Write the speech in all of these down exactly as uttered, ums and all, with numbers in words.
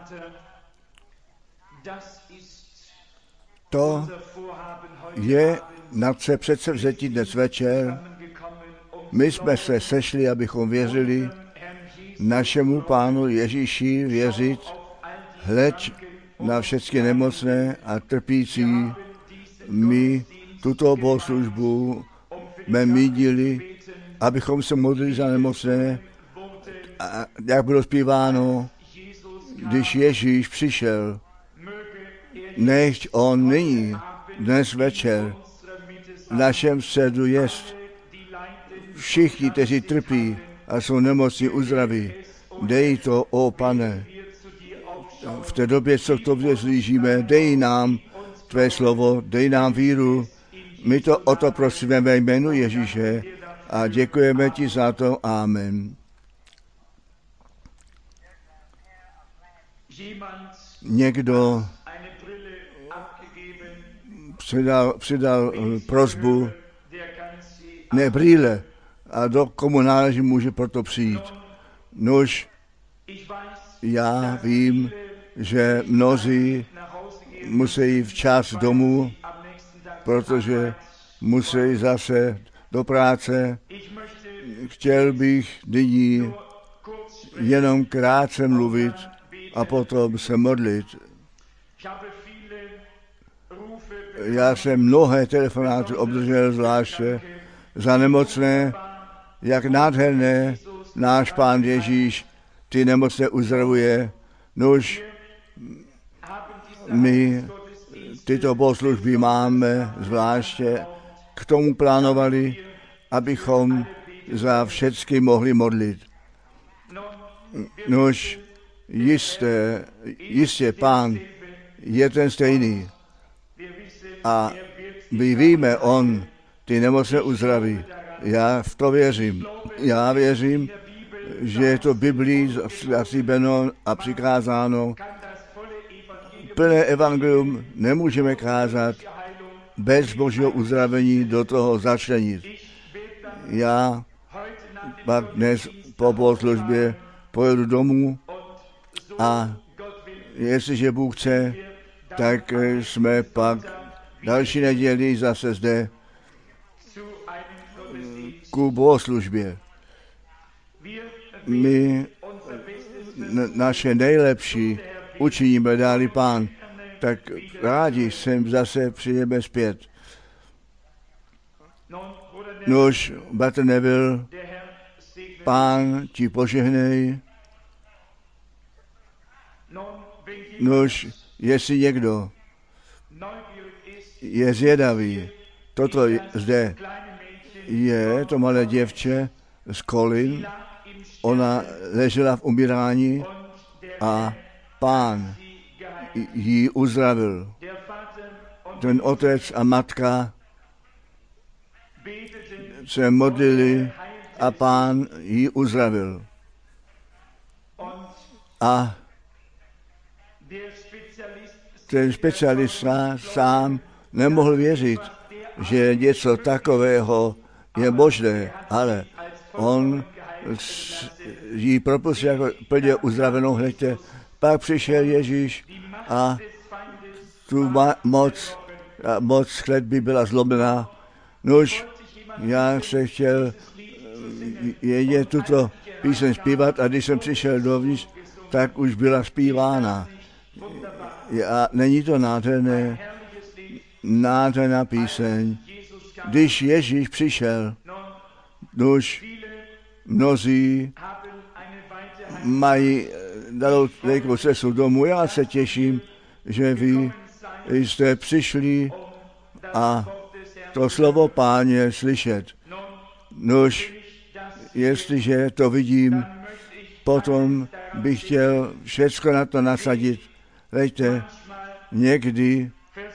To je naše předsevzetí dnes večer. My jsme se sešli, abychom věřili našemu Pánu Ježíši, věřit, hleď na všechny nemocné a trpící. My tuto bohoslužbu jsme mídili, abychom se modlili za nemocné, a jak bylo zpíváno, když Ježíš přišel, nechť on nyní, dnes večer, v našem středu jest. Všichni, kteří trpí a jsou nemocní, uzdraví. Dej to, o Pane. V té době, co k tobě zlížíme, dej nám tvé slovo, dej nám víru. My to o to prosíme ve jménu Ježíše a děkujeme ti za to. Amen. Někdo přidal, přidal prosbu, ne brýle, a do komu náleží, může proto přijít. Nož, já vím, že mnozí musí včas domů, protože musí zase do práce. Chtěl bych nyní jenom krátce mluvit a potom se modlit. Já jsem mnohé telefonáty obdržel, zvláště za nemocné, jak nádherné náš Pán Ježíš ty nemocné uzdravuje. Nož, my tyto bohoslužby máme zvláště k tomu plánovali, abychom za všechny mohli modlit. Nož, jisté, jistě Pán je ten stejný. A my víme, on ty nemocné uzdraví. Já v to věřím. Já věřím, že je to Biblii zaslíbeno a přikázáno. Plné evangelium nemůžeme kázat bez Božího uzdravení do toho začlenit. Já pak dnes po bohoslužbě pojedu domů a jestliže Bůh chce, tak jsme pak další neděli zase zde ku bohoslužbě. My naše nejlepší učiníme, dali Pán, tak rádi sem zase přijdeme zpět. Nož, bratr Neville, Pán ti požehnej. Nož, jestli někdo je zvědavý, toto zde je to malé děvče z Kolin, ona ležela v umírání a Pán ji uzdravil. Ten otec a matka se modlili a Pán ji uzdravil. A ten specialista sám nemohl věřit, že něco takového je možné, ale on ji propustil jako plně uzdravenou, hleďte. Pak přišel Ježíš a tu moc, a moc kletby byla zlomená. Nož, já se chtěl jedět tuto píseň zpívat a když jsem přišel dovnitř, tak už byla zpívána. A není to nádherné, nádherná píseň. Když Ježíš přišel, nož mnozí mají daleko cestu domů. Já se těším, že vy jste přišli a to slovo Páně slyšet. Nož, jestliže to vidím, potom bych chtěl všecko na to nasadit. Víte, někdy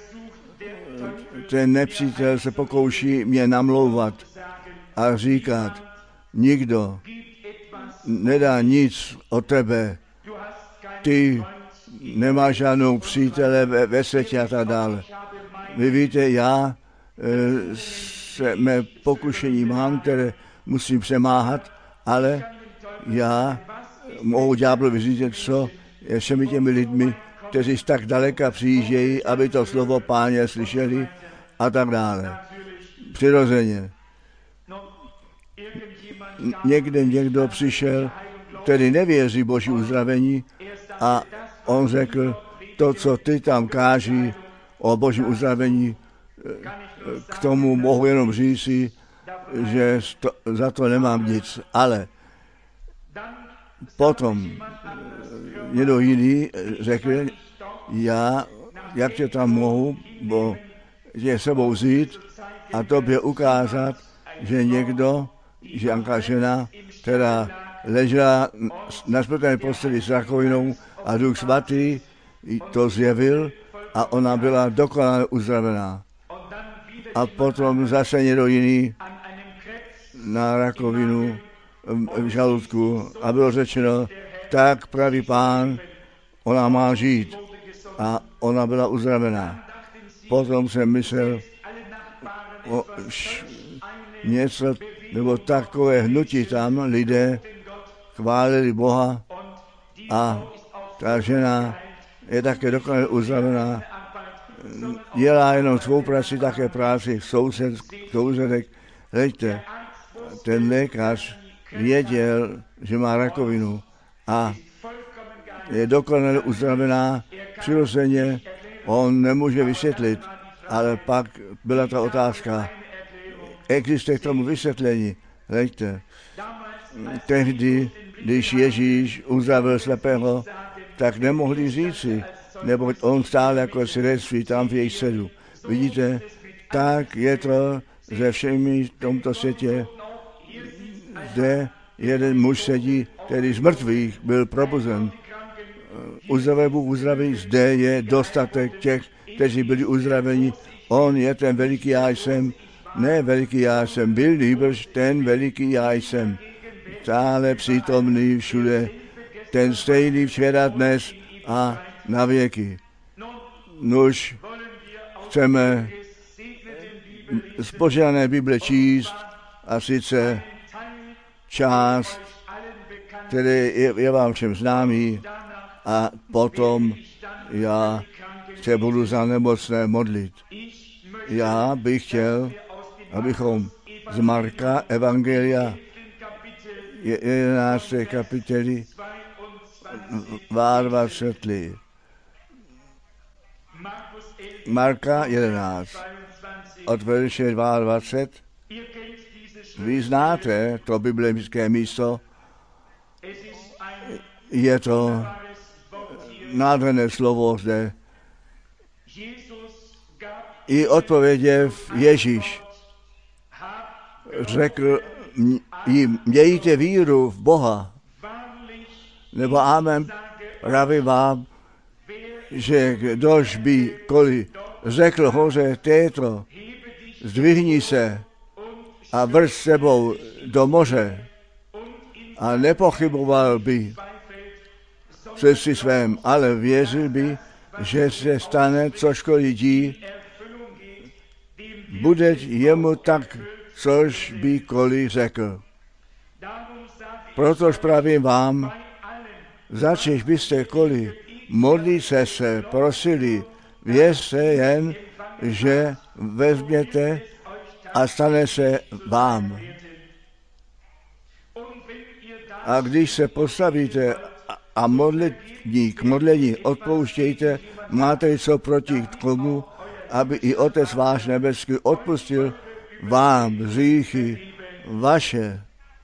ten nepřítel se pokouší mě namlouvat a říkat, nikdo nedá nic o tebe, ty nemáš žádnou přítele ve, ve světě a tak dále. Vy víte, já e, se mé pokušení mám, které musím přemáhat, ale já mohu ďáblovi říct, co je všemi těmi lidmi, kteří z tak daleka přijíždějí, aby to slovo Páně slyšeli a tak dále. Přirozeně. Někde někdo přišel, který nevěří Boží uzdravení a on řekl, to, co ty tam káží o Božím uzdravení, k tomu mohu jenom říci, že sto, za to nemám nic. Ale potom někdo jiný řekl, já, jak tě tam mohu, bo tě sebou vzít a tobě ukázat, že někdo, že nějaká žena, která ležela na smrtelné posteli s rakovinou a Duch Svatý to zjevil a ona byla dokonale uzdravená. A potom zase někdo jiný na rakovinu v žaludku a bylo řečeno, tak pravý Pán, ona má žít a ona byla uzdravená. Potom jsem myslel o š, něco, nebo takové hnutí tam, lidé chválili Boha a ta žena je také dokonale uzdravená. Dělá jenom svou práci, také práci soused, sousedek. Hleďte, ten lékař věděl, že má rakovinu a je dokonale uzdravená. Přirozeně on nemůže vysvětlit, ale pak byla ta otázka, existuje k tomu vysvětlení. Hleďte, tehdy, když Ježíš uzdravil slepého, tak nemohli říci, neboť on stál jako svědectví tam v jejich středu. Vidíte, tak je to ze všemi v tomto světě, zde jeden muž sedí, který z mrtvých byl probuzen. Uzdraví Bůh uzdraví, zde je dostatek těch, kteří byli uzdraveni. On je ten veliký já jsem, ne veliký já jsem, byl nýbrž ten veliký já jsem. Stále přítomný všude, ten stejný včera, dnes a na věky. Nuž chceme z požehnané Bible číst a sice část, který je, je vám všem známý a potom já se budu za nemocné modlit. Já bych chtěl, abychom z Marka Evangelia jedenácté kapitoly dvacet. Marka jedenáct, od verše dvacet dva. Vy znáte to biblické místo, je to nádherné slovo zde. I odpověděv Ježíš řekl jim, mějte víru v Boha, nebo amen, praví vám, že kdož by koli řekl hoře této, zdvihni se a vrš sebou do moře a nepochyboval by se si svém, ale věřil by, že se stane, cožkoliv dí, bude jemu tak, což by koli řekl. Protož pravím vám, začež byste koli modlit se se, prosili, věřte jen, že vezměte a stane se vám. A když se postavíte a modlitní k modlení odpouštějte, máte co proti tomu, aby i Otec váš nebeský odpustil vám hříchy vaše.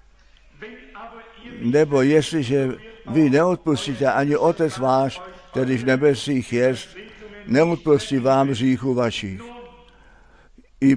Nebo jestliže vy neodpustíte, ani Otec váš, který v nebesích jest, neodpustí vám hříchu vašich. I,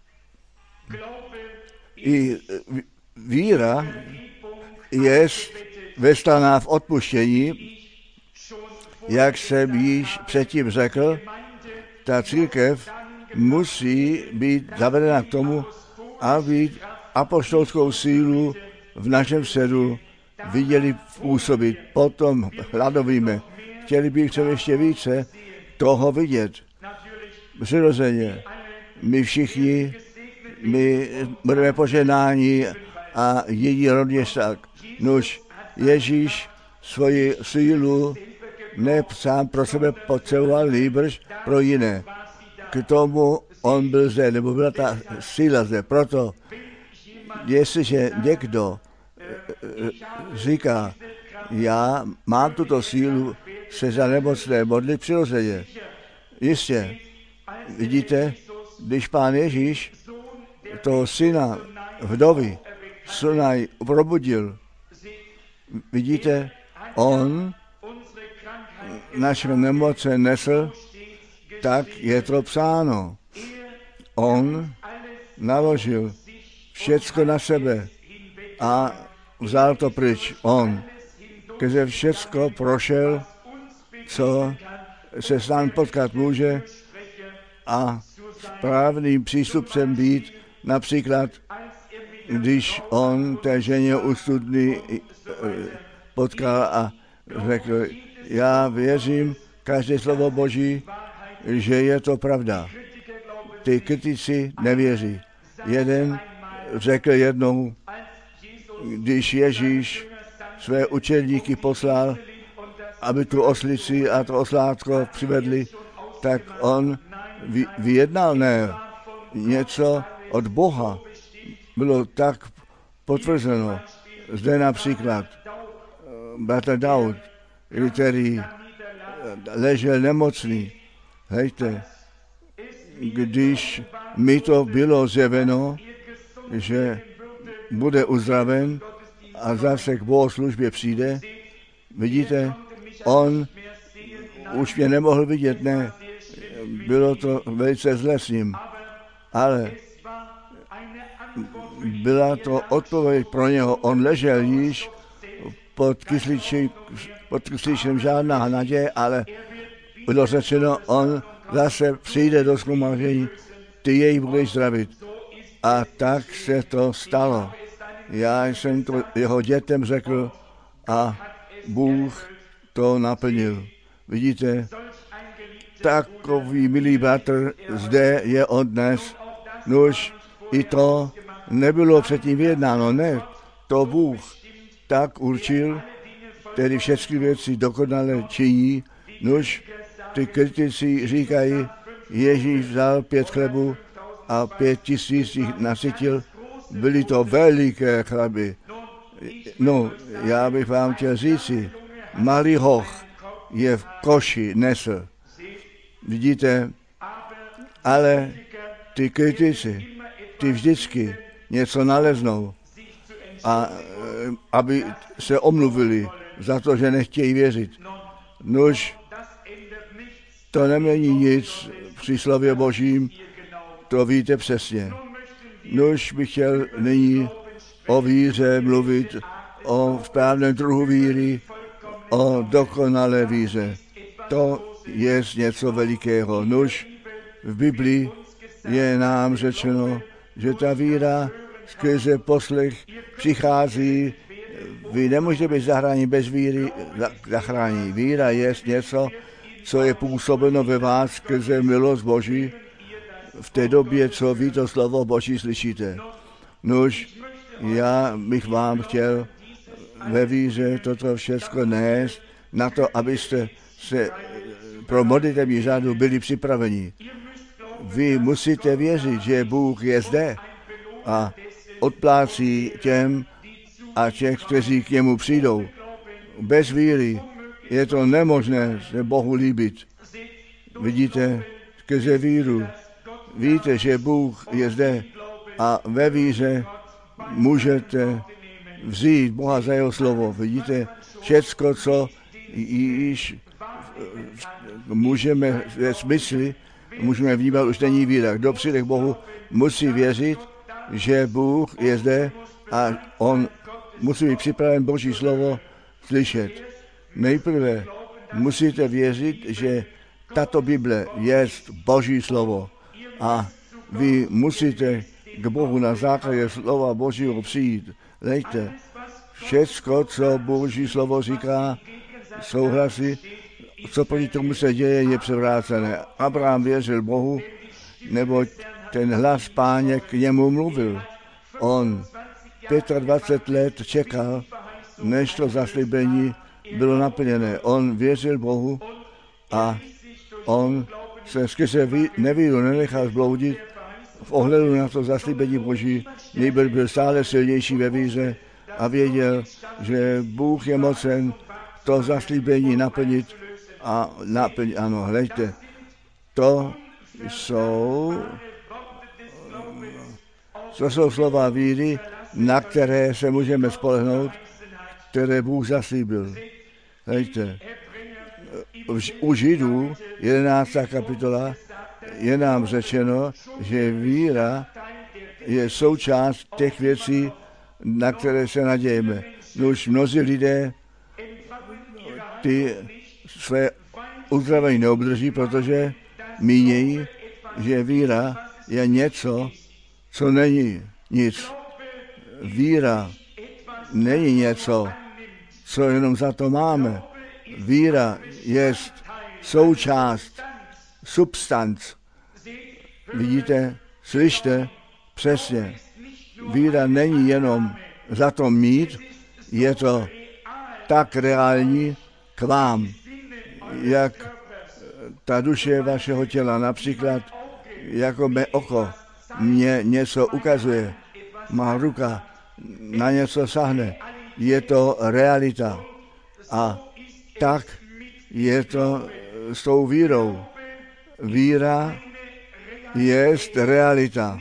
i víra jest vestaná v odpuštění, jak jsem již předtím řekl, ta církev musí být zavedena k tomu, aby apoštolskou sílu v našem středu viděli působit. Potom hladovíme. Chtěli bychom ještě více toho vidět. Přirozeně. My všichni, my budeme požehnáni a jiní rovněž tak. Nuž, Ježíš svoji sílu ne sám pro sebe potřeboval, nýbrž pro jiné. K tomu on byl zde, nebo byla ta síla zde. Proto, jestliže někdo říká, já mám tuto sílu se za nemocné modlit přirozeně. Jistě, vidíte, když Pán Ježíš toho syna vdovy Sunaj probudil, vidíte, on naše nemoce nesl, tak je to psáno. On naložil všecko na sebe a vzal to pryč. On, protože všecko prošel, co se s námi potkat může a správným přístupcem být, například, když on té ženě u studny potkal a řekl, já věřím každé slovo Boží, že je to pravda. Ty kritici nevěří. Jeden řekl jednou, když Ježíš své učedníky poslal, aby tu oslici a to oslátko přivedli, tak on vyjednal ne něco od Boha. Bylo tak potvrzeno. Zde například bratr Daud, který ležel nemocný. Hejte, když mi to bylo zjeveno, že bude uzdraven a zase k bohoslužbě přijde, vidíte, on už mě nemohl vidět, ne, bylo to velice zle s ním, ale byla to odpověď pro něho, on ležel již pod kysličem, pod kysličem žádná naděje, ale bylo řečeno, on zase přijde do shromáždění, ty jej budeš zdravit. A tak se to stalo. Já jsem to jeho dětem řekl a Bůh to naplnil. Vidíte, takový milý bratr zde je on dnes. Nož i to nebylo předtím vyjednáno, ne, to Bůh tak určil, tedy všechny věci dokonale činí. Nož ty kritici říkají, Ježíš vzal pět chlebů a pět tisíc jich nasytil. Byly to veliké chleby. No, já bych vám chtěl říci, malý hoch je v koši nesl. Vidíte, ale ty kritici, ty vždycky něco naleznou, a aby se omluvili za to, že nechtějí věřit. Nož, to nemění nic při slově Božím, to víte přesně. Nož bych chtěl nyní o víře mluvit, o správném druhu víry, o dokonalé víře. To je něco velikého. Nož v Biblii je nám řečeno, že ta víra skrze poslech přichází. Vy nemůžete být zachráněni bez víry, zachrání. Víra je něco, co je působeno ve vás skrze milost Boží v té době, co vy to slovo Boží slyšíte. Nož, já bych vám chtěl ve víře toto všechno nést na to, abyste se pro modlitební řádu byli připraveni. Vy musíte věřit, že Bůh je zde a odplácí těm a těch, kteří k němu přijdou. Bez víry je to nemožné se Bohu líbit. Vidíte, skrze víru víte, že Bůh je zde a ve víře můžete vzít Boha za jeho slovo. Vidíte, všecko, co již můžeme ve smysli, můžeme vnímat, už není víra. Kdo přijde k Bohu, musí věřit, že Bůh je zde a on musí být připraven Boží slovo slyšet. Nejprve musíte věřit, že tato Bible je Boží slovo a vy musíte k Bohu na základě slova Božího přijít. Lejte, všecko, co Boží slovo říká, souhlasí, co proti tomu se děje, je převrácené. Abraham věřil Bohu, neboť ten hlas Páně k němu mluvil. On dvacet pět let čekal, než to zaslíbení bylo naplněné. On věřil Bohu a on se skrze nevíru nenechal zbloudit v ohledu na to zaslíbení Boží, nejbrž byl stále silnější ve víře a věděl, že Bůh je mocen to zaslíbení naplnit a naplnit. Ano, hleďte, to jsou, to jsou slova víry, na které se můžeme spolehnout, které Bůh zaslíbil. Hleďte, u Židů, jedenáctá kapitola, je nám řečeno, že víra je součást těch věcí, na které se nadějeme. No už mnozí lidé ty své uzdravení neobdrží, protože mínějí, že víra je něco, co není nic. Víra není něco, co jenom za to máme. Víra je součást, substanc. Vidíte, slyšte, přesně. Víra není jenom za to mít, je to tak reální k vám, jak ta duše vašeho těla. Například, jako mé oko mě něco ukazuje, má ruka na něco sahne. Je to realita. A tak je to s tou vírou. Víra je realita.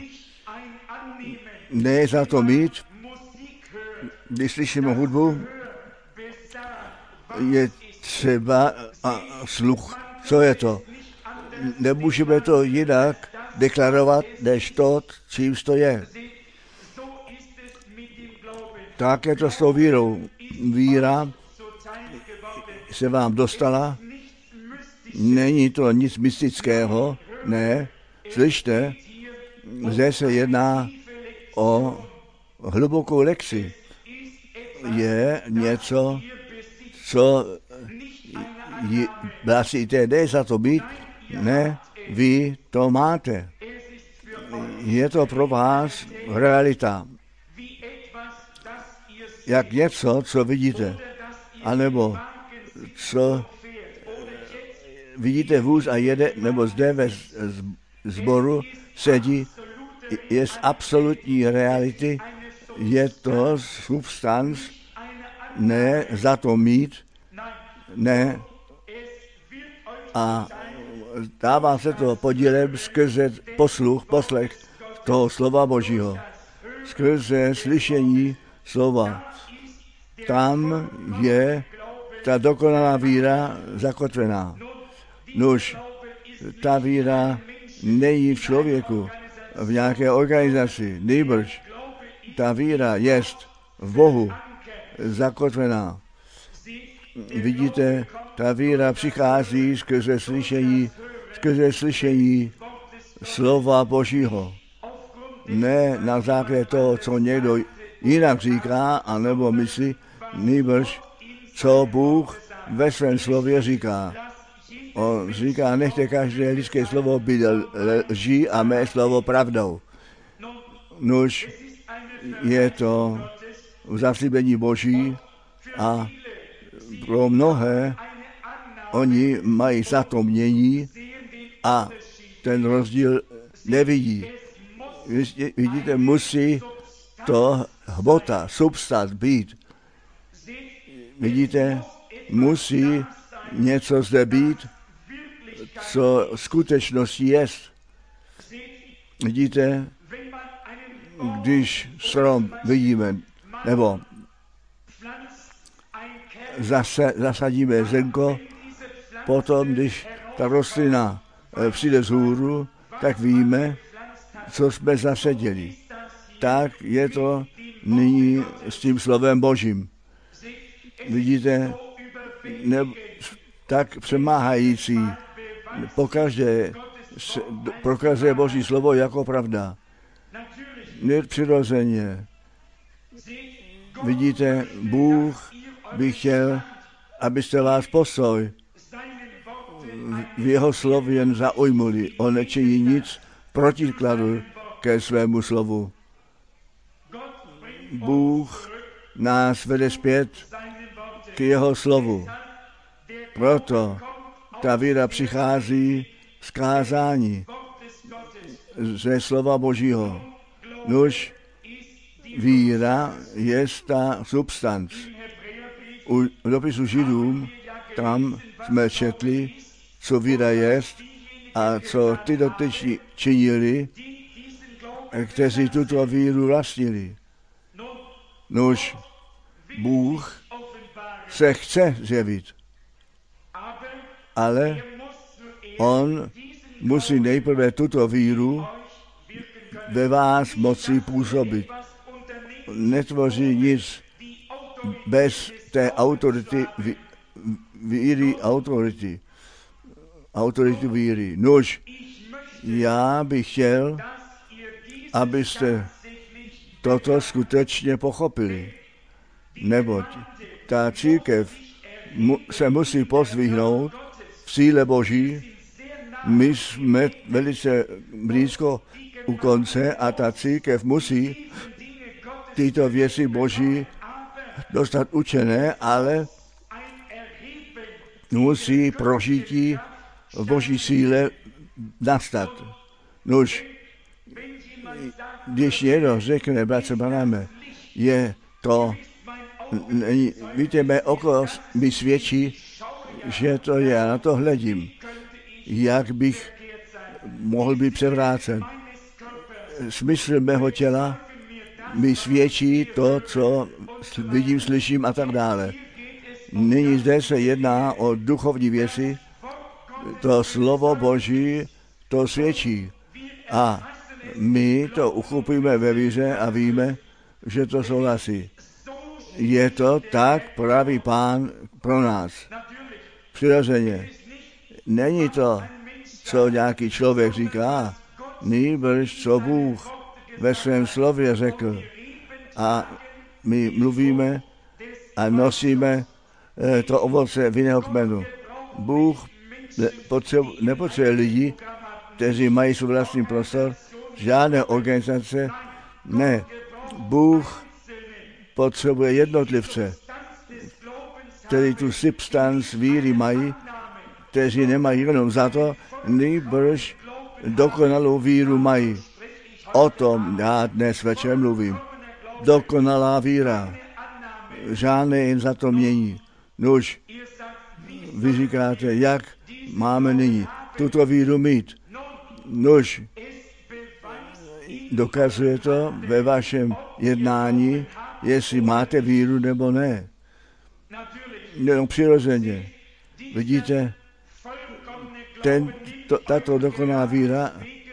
Ne za to mít. Když slyšíme hudbu, je třeba a sluch. Co je to? Nemůžeme to jinak deklarovat, než to, čím to je. Tak je to s tou vírou. Víra se vám dostala. Není to nic mystického, ne. Slyšte, zde se jedná o hlubokou lekci. Je něco, co vlastíte, ne za to být, ne, vy to máte. Je to pro vás realita. Jak něco, co vidíte, anebo co vidíte vůz a jede, nebo zde ve sboru sedí, je z absolutní reality, je to substanc, ne za to mít, ne, a dává se to podílem skrze posluch, poslech toho slova Božího, skrze slyšení slova. Tam je ta dokonalá víra zakotvená. Nuž, ta víra není v člověku, v nějaké organizaci, nýbrž ta víra jest v Bohu zakotvená. Vidíte, ta víra přichází skrze slyšení, skrze slyšení slova Božího. Ne na základě toho, co někdo jinak říká, anebo myslí, nýbrž co Bůh ve svém slově říká. On říká, nechte každé lidské slovo být lží a mé slovo pravdou. Nuž je to v zaslíbení Boží a pro mnohé oni mají za to mění a ten rozdíl nevidí. Vidíte, musí to hmota, substat být. Vidíte, musí něco zde být, co skutečností jest. Vidíte, když strom vidíme, nebo zase zasadíme zrnko, potom, když ta rostlina přijde z hůru, tak víme, co jsme zasadili. Tak je to nyní s tím slovem Božím. Vidíte, ne, tak přemáhající pokaždé prokazuje Boží slovo jako pravda. Nepřirozeně. Vidíte, Bůh by chtěl, abyste vás postoj v jeho slově jen zaujmuli. On nečiní nic protikladu ke svému slovu. Bůh nás vede zpět k jeho slovu. Proto ta víra přichází z kázání, ze slova Božího. Nuž víra je ta substanc. U dopisu Židům tam jsme četli, co víra je a co ty dotyční činili, kteří tuto víru vlastnili. Nuž Bůh se chce zjevit, ale on musí nejprve tuto víru ve vás moci působit. Netvoří nic bez té autority, víry, autority, autority víry. Nož, já bych chtěl, abyste toto skutečně pochopili, neboť ta církev mu, se musí pozvihnout v síle Boží. My jsme velice blízko u konce a ta církev musí tyto věci Boží dostat učené, ale musí prožití v Boží síle nastat. Nož, když někdo řekne, bratře Branhame, je to, víte, mé oko mi svědčí, že to je, já na to hledím, jak bych mohl být převrácen. Smysl mého těla mi svědčí to, co vidím, slyším a tak dále. Nyní zde se jedná o duchovní věci, to slovo Boží to svědčí. A my to uchopíme ve víře a víme, že to souhlasí. Je to tak, praví Pán pro nás. Přirozeně. Není to, co nějaký člověk říká, nýbrž co Bůh ve svém slově řekl. A my mluvíme a nosíme to ovoce vinného kmenu. Bůh nepotřebuje lidi, kteří mají svůj vlastní prostor, žádné organizace, ne. Bůh potřebuje jednotlivce, kteří tu substanc víry mají, kteří nemají jenom za to, nýbrž dokonalou víru mají. O tom já dnes večer mluvím. Dokonalá víra. Žádné jim za to mění. Nož, vy říkáte, jak máme nyní tuto víru mít. Nož, dokazuje to ve vašem jednání, jestli máte víru nebo ne. Jenom přirozeně. Vidíte, ten, to, tato dokonalá víra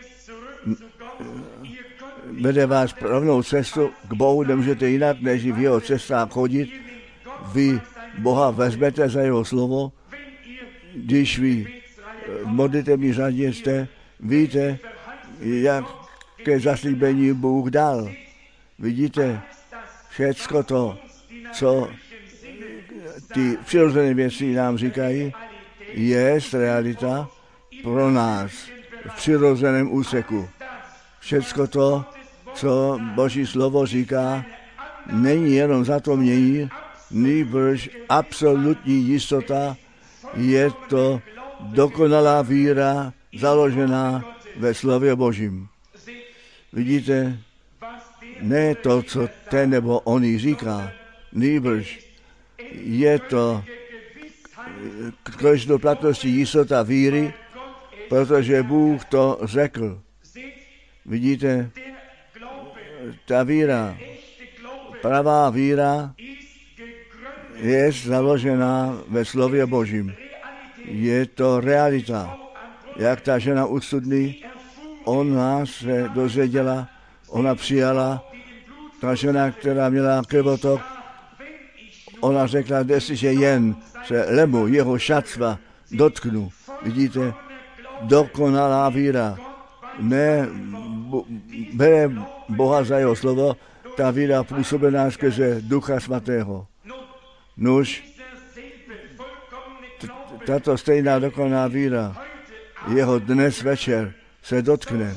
vede vás rovnou cestu k Bohu, nemůžete jinak, než v jeho cestách chodit. Vy Boha vezmete za jeho slovo, když vy v modlitevní řadě jste, víte, jaké zaslíbení Bůh dal. Vidíte, všecko to, co ty přirozené věci nám říkají, je realita pro nás v přirozeném úseku. Všecko to, co Boží slovo říká, není jenom za to mění, nýbrž absolutní jistota, je to dokonalá víra založená ve slově Božím. Vidíte, ne to, co ten nebo oný říká, nýbrž je to k konečné platnosti jistota víry, protože Bůh to řekl. Vidíte, ta víra, pravá víra je založená ve slově Božím. Je to realita. Jak ta žena u studny, ona se dozvěděla, ona přijala, ta žena, která měla krvotok, ona řekla, jestliže jen se lemu jeho šatstva dotknu. Vidíte, dokonalá víra. Ne, bo, bere Boha za jeho slovo, ta víra působená skrze Ducha Svatého. Nuž, tato stejná dokonalá víra jeho dnes večer se dotkne.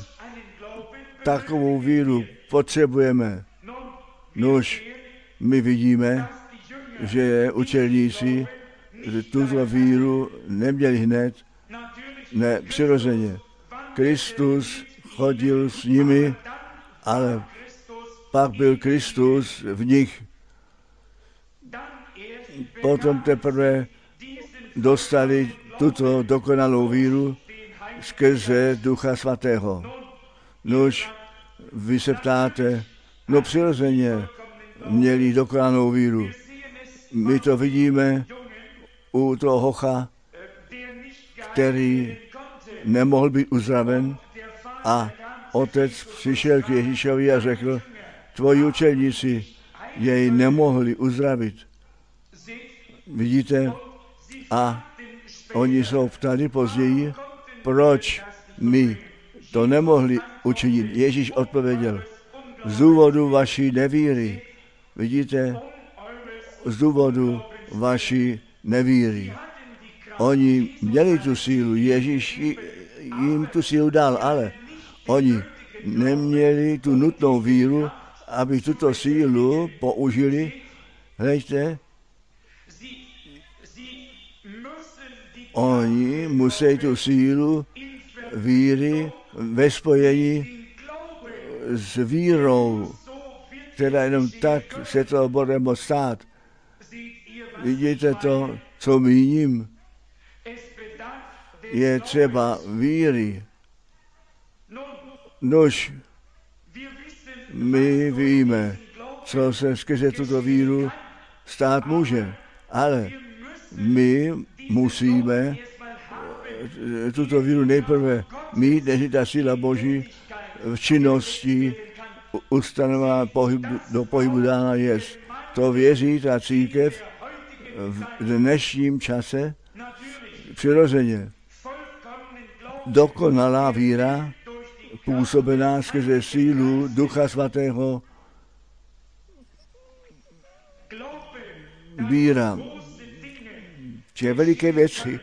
Takovou víru potřebujeme. Nuž, my vidíme, že učedníci tuto víru neměli hned, ne, přirozeně. Kristus chodil s nimi, ale pak byl Kristus v nich. Potom teprve dostali tuto dokonalou víru skrze Ducha Svatého. Nož, vy se ptáte, no přirozeně měli dokonalou víru. My to vidíme u toho hocha, který nemohl být uzdraven, a otec přišel k Ježíšovi a řekl, tvoji učedníci jej nemohli uzdravit. Vidíte? A oni jsou ptali později, proč my to nemohli učinit. Ježíš odpověděl, z důvodu vaší nevíry. Vidíte? Z důvodu vaší nevíry. Oni měli tu sílu, Ježíš jim tu sílu dal, ale oni neměli tu nutnou víru, aby tuto sílu použili. Hleďte, oni musí tu sílu víry ve spojení s vírou, která jenom tak se to bude moct stát. Vidíte to, co míním? Je třeba víry. Nož, my víme, co se skrze tuto víru stát může, ale my musíme tuto víru nejprve mít, než ta síla Boží v činnosti ustanová pohyb, do pohybu dána je. To věří ta církev v dnešním čase přirozeně. Dokonalá víra, působená skrze sílu Ducha Svatého, víra, že veliké věci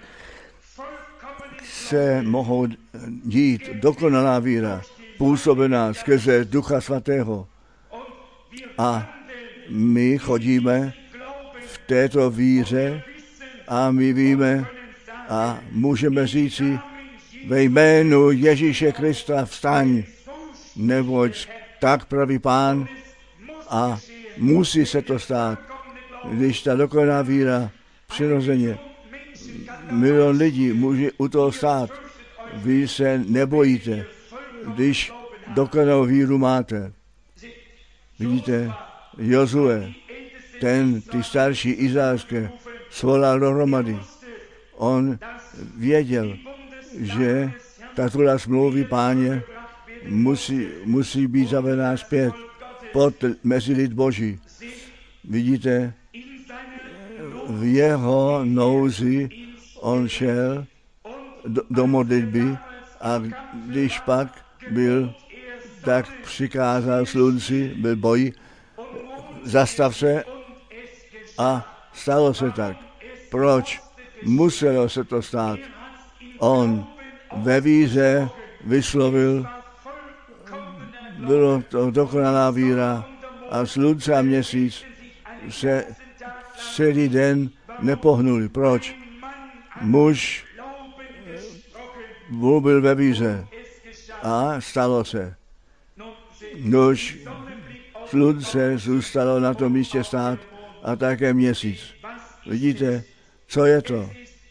se mohou dít, dokonalá víra, působená skrze Ducha Svatého. A my chodíme v této víře a my víme a můžeme říci, ve jménu Ježíše Krista vstaň, neboť tak praví Pán a musí se to stát, když ta dokonalá víra přirozeně milion lidí může u toho stát. Vy se nebojíte, když dokonalou víru máte. Vidíte, Jozue, ten, ty starší izraelské, svolal dohromady. On věděl, že tato smlouvy Páně musí, musí být zavedená zpět pod mezi lid Boží. Vidíte, v jeho nouzi on šel do, do modlitby a když pak byl, tak přikázal slunci, byl boj, zastav se a stalo se tak. Proč? Muselo se to stát. On ve víře vyslovil, bylo to dokonalá víra a slunce a měsíc se celý den nepohnuli. Proč? Muž byl ve víře a stalo se. Nož slunce zůstalo na tom místě stát a také měsíc. Vidíte, co je to?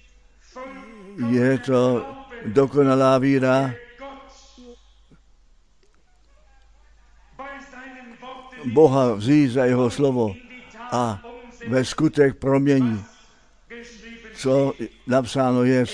Je to dokonalá víra. Boha vzít za jeho slovo a ve skutek promění, co napsáno je.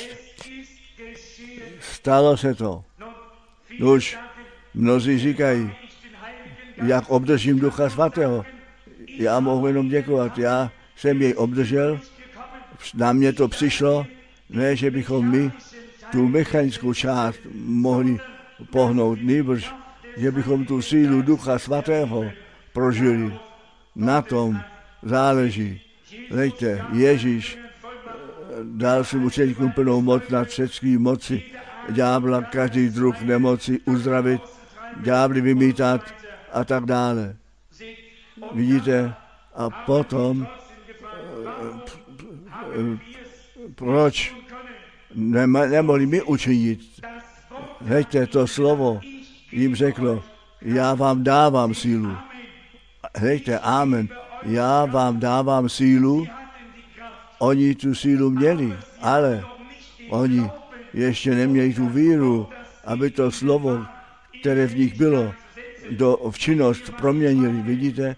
Stalo se to. Už mnozí říkají, jak obdržím Ducha Svatého. Já mohu jenom děkovat. Já jsem jej obdržel, na mě to přišlo, ne, že bychom my tu mechanickou část mohli pohnout, nýbrž, že bychom tu sílu Ducha Svatého prožili. Na tom záleží. Lejte, Ježíš dal svým učeníkům plnou moc nad všecky moci ďábla, každý druh nemoci uzdravit, ďábly vymítat a tak dále. Vidíte? A potom proč nemohli my učinit? Hejte, to slovo jim řeklo, já vám dávám sílu. Hejte, amen. Já vám dávám sílu. Oni tu sílu měli, ale oni ještě neměli tu víru, aby to slovo, které v nich bylo, do, v činnost proměnili. Vidíte,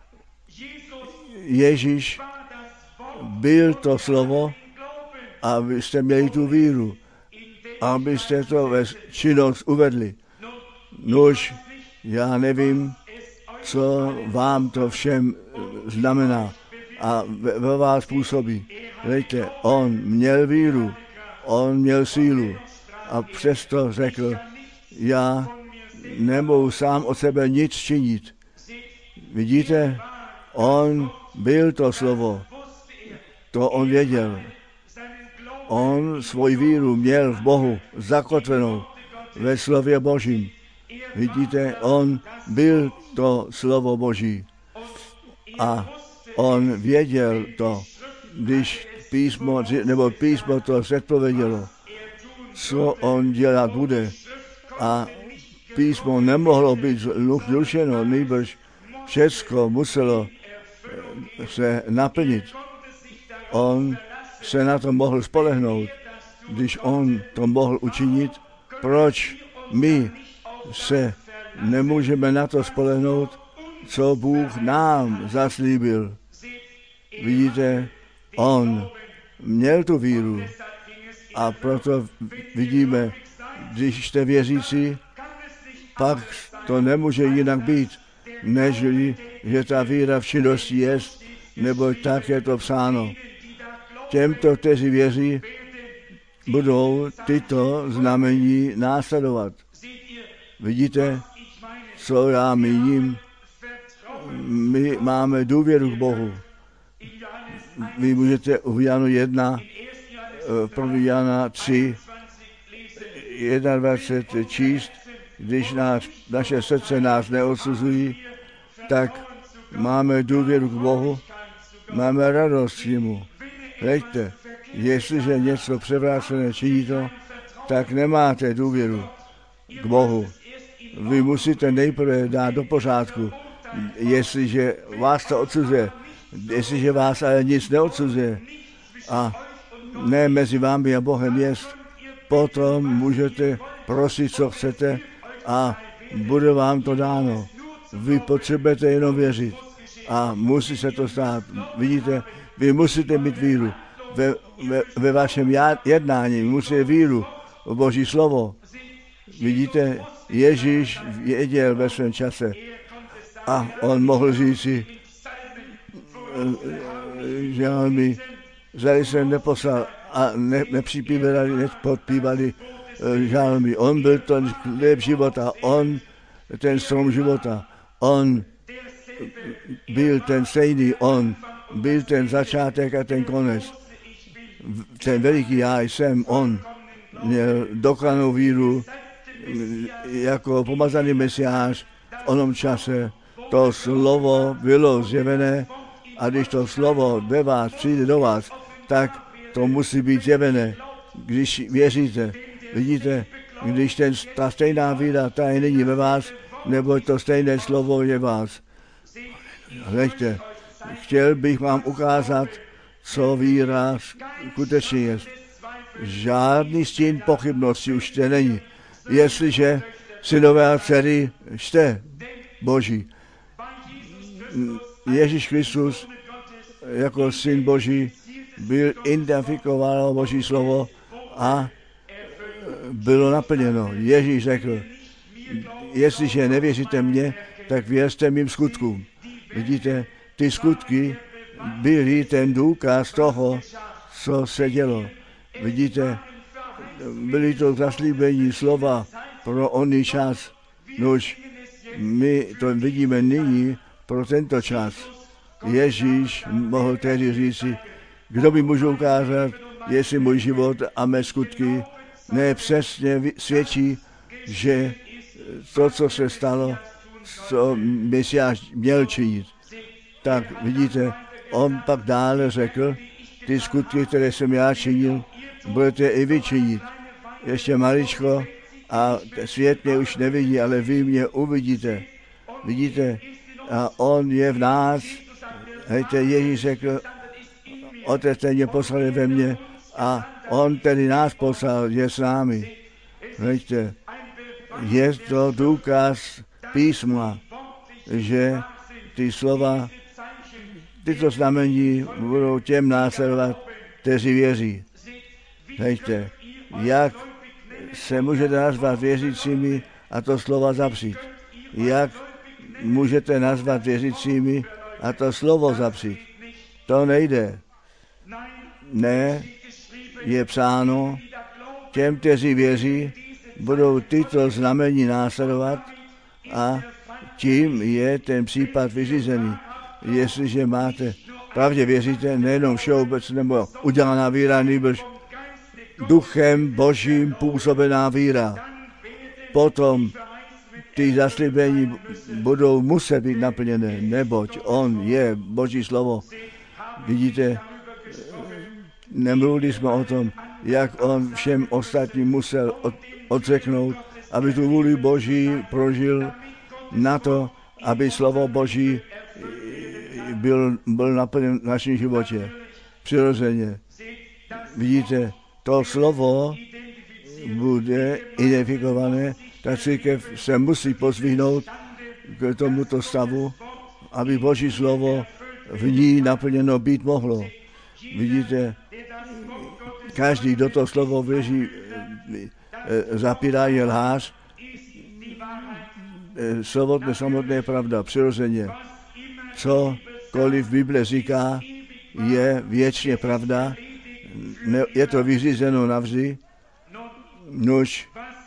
Ježíš byl to slovo, abyste měli tu víru, abyste to ve činnost uvedli. Nož, já nevím, co vám to všem znamená a ve, ve vás působí. Víte, on měl víru, on měl sílu a přesto řekl, já nemohu sám od sebe nic činit. Vidíte, on byl to slovo, to on věděl. On svoji víru měl v Bohu zakotvenou ve slově Božím. Vidíte, on byl to slovo Boží a on věděl to, když písmo, nebo písmo to předpovědělo, co on dělat bude. A písmo nemohlo být zrušeno, nýbrž všecko muselo se naplnit. On se na to mohl spolehnout. Když on to mohl učinit, proč my se nemůžeme na to spolehnout, co Bůh nám zaslíbil? Vidíte, on měl tu víru a proto vidíme, když jste věřící, pak to nemůže jinak být, než že ta víra v činnosti je, nebo tak je to psáno. Těmto, kteří věří, budou tyto znamení následovat. Vidíte, co já míním? My máme důvěru k Bohu. Vy můžete u Janu jedna, první Jana tři, dvacet jedna číst, když nás, naše srdce nás neodsuzují, tak máme důvěru k Bohu, máme radost k němu. Hleďte, jestliže něco převrácené činí to, tak nemáte důvěru k Bohu. Vy musíte nejprve dát do pořádku, jestliže vás to odsuzuje, jestliže vás ale nic neodsuzuje a ne mezi vámi a Bohem jest, potom můžete prosit, co chcete a bude vám to dáno. Vy potřebujete jenom věřit a musí se to stát. Vidíte, vy musíte mít víru. Ve, ve, ve vašem jednání musíte víru v Boží slovo. Vidíte, Ježíš věděl ve svém čase a on mohl říci, že on mi zde neposlal a ne, nepřipívali, nepodpívali žálmy. On byl ten chléb života, on ten strom života, on byl ten stejný, on byl ten začátek a ten konec. Ten veliký já jsem, on měl dokonalou víru jako pomazaný mesiáš v onom čase. To slovo bylo zjevené a když to slovo ve vás přijde do vás, tak to musí být zjevené, když věříte. Vidíte, když ten, ta stejná víra, ta je není ve vás, nebo to stejné slovo je vás. Hleďte, chtěl bych vám ukázat, co víra skutečně je. Žádný stín pochybnosti už to není. Jestliže synové a dcery jste Boží. Ježíš Kristus jako syn Boží byl identifikoval Boží slovo a bylo naplněno. Ježíš řekl, jestliže nevěříte mně, tak věřte mým skutkům. Vidíte, ty skutky byly ten důkaz toho, co se dělo. Vidíte, byly to zaslíbení slova pro oný čas. Nož, my to vidíme nyní pro tento čas. Ježíš mohl tedy říci, kdo by můžu ukázat, jestli můj život a mé skutky nepřesně svědčí, že to, co se stalo, co Mesiáš měl činit. Tak vidíte, on pak dále řekl, ty skutky, které jsem já činil, budete i vy činit. Ještě maličko a svět mě už nevidí, ale vy mě uvidíte. Vidíte? A on je v nás. Hejte, Ježíš řekl, Otec ten mě poslal ve mně a on tedy nás poslal, je s námi. Hejte, je to důkaz písma, že ty slova, tyto znamení budou těm následovat, kteří věří. Hejte, jak se můžete nazvat věřícími a to slova zapřít? Jak můžete nazvat věřícími a to slovo zapřít? To nejde. Ne, je psáno, těm, kteří věří, budou tyto znamení následovat a tím je ten případ vyřízený. Jestliže máte, pravdě věříte, nejenom všeobecně nebo udělaná víra, nýbrž duchem božím působená víra, potom ty zaslíbení budou muset být naplněné, neboť on je Boží slovo. Vidíte, nemluvili jsme o tom, jak on všem ostatním musel od, odřeknout, aby tu vůli Boží prožil na to, aby slovo Boží byl, byl naplněn v našem životě. Přirozeně. Vidíte, to slovo bude identifikované, ta církev se musí pozvihnout k tomuto stavu, aby Boží slovo v ní naplněno být mohlo. Vidíte, každý, kdo to slovo věří, zapírá, je lhář. Slovo to samotné je pravda, přirozeně. Cokoliv Bible říká, je věčně pravda, je to vyřízeno navždy. Nuž,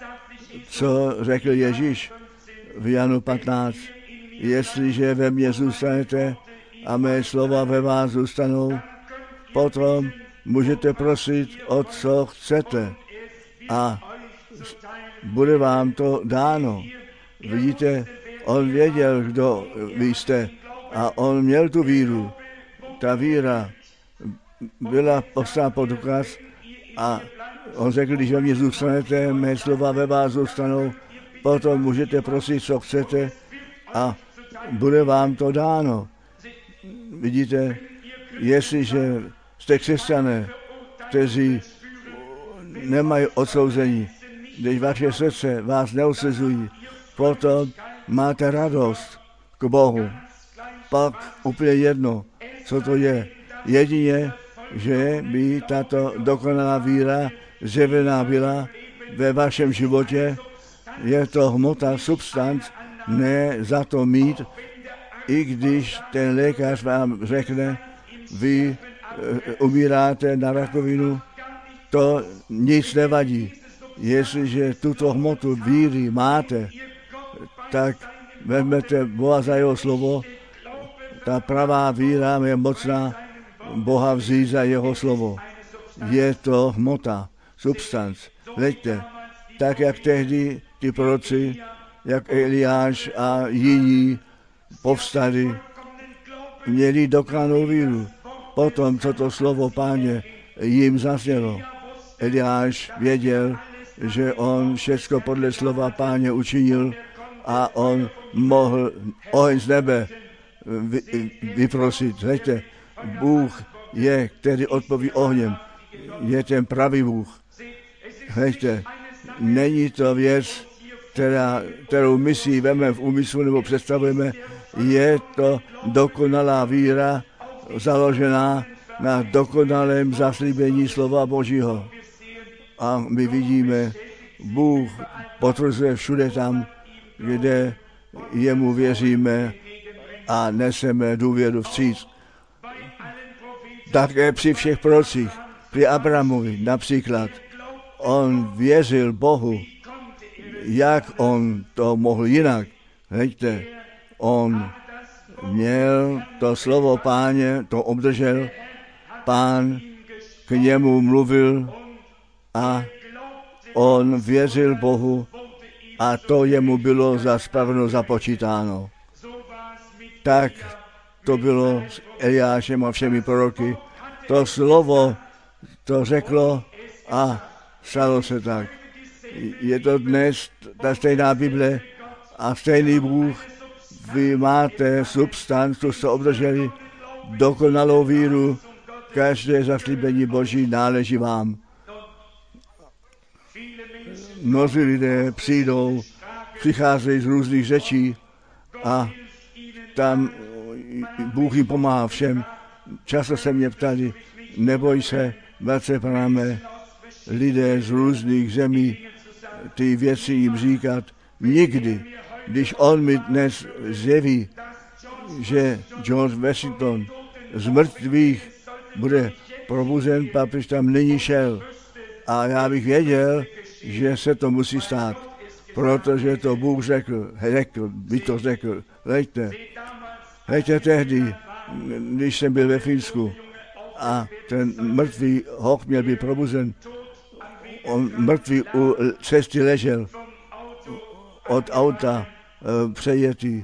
co řekl Ježíš v Janu patnáct, jestliže ve mně zůstanete a mé slova ve vás zůstanou, potom můžete prosit o co chcete a bude vám to dáno. Vidíte, on věděl, kdo vy jste a on měl tu víru. Ta víra byla postavena pod důkaz a on řekl, když ve mně zůstanete, mé slova ve vás zůstanou, potom můžete prosit, co chcete a bude vám to dáno. Vidíte, jestliže jste křesťané, kteří nemají odsouzení, když vaše srdce vás neosuzují, potom máte radost k Bohu. Pak úplně jedno, co to je. Jedině, že by tato dokonalá víra zjevená byla ve vašem životě, je to hmota, substanc, ne za to mít, i když ten lékař vám řekne, vy umíráte na rakovinu, to nic nevadí. Jestliže tuto hmotu víry máte, tak vezmete Boha za jeho slovo, ta pravá víra je mocná Boha vzít za jeho slovo. Je to hmota, substanc. Veďte, tak jak tehdy ty proroci, jak Eliáš a jiní povstali, měli dokonalou víru. Potom, co to slovo Páně jim zaznělo. Eliáš věděl, že on všecko podle slova Páně učinil a on mohl oheň z nebe vy, vyprosit. Víte, Bůh je, který odpoví ohněm. Je ten pravý Bůh. Víte, není to věc, která, kterou my si veme v úmyslu nebo představujeme. Je to dokonalá víra, založená na dokonalém zaslíbení slova Božího. A my vidíme, Bůh potvrzuje všude tam, kde jemu věříme a neseme důvěru vstříc. Také při všech prorocích, při Abrahamovi například, on věřil Bohu, jak on to mohl jinak. Víte, on měl to slovo Páně, to obdržel, Pán k němu mluvil a on věřil Bohu a to jemu bylo za spravedlnost započítáno. Tak to bylo s Eliášem a všemi proroky. to slovo to řeklo a stalo se tak. Je to dnes ta stejná Bible a stejný Bůh. Vy máte substanc, co jste obdrželi, dokonalou víru, každé zaslíbení Boží náleží vám. Mnozí lidé přijdou, přicházejí z různých řečí a tam Bůh jim pomáhá všem. Často se mě ptali, neboj se, bratře Branhame, lidé z různých zemí ty věci jim říkat. Nikdy, když on mi dnes zjeví, že George Washington z mrtvých bude probuzen, papež tam nyní šel. A já bych věděl, že se to musí stát, protože to Bůh řekl, řekl, by to řekl, hleďte, hleďte tehdy, když jsem byl ve Finsku a ten mrtvý hoch měl být probuzen, on mrtvý u cesty ležel, od auta e, přejetý.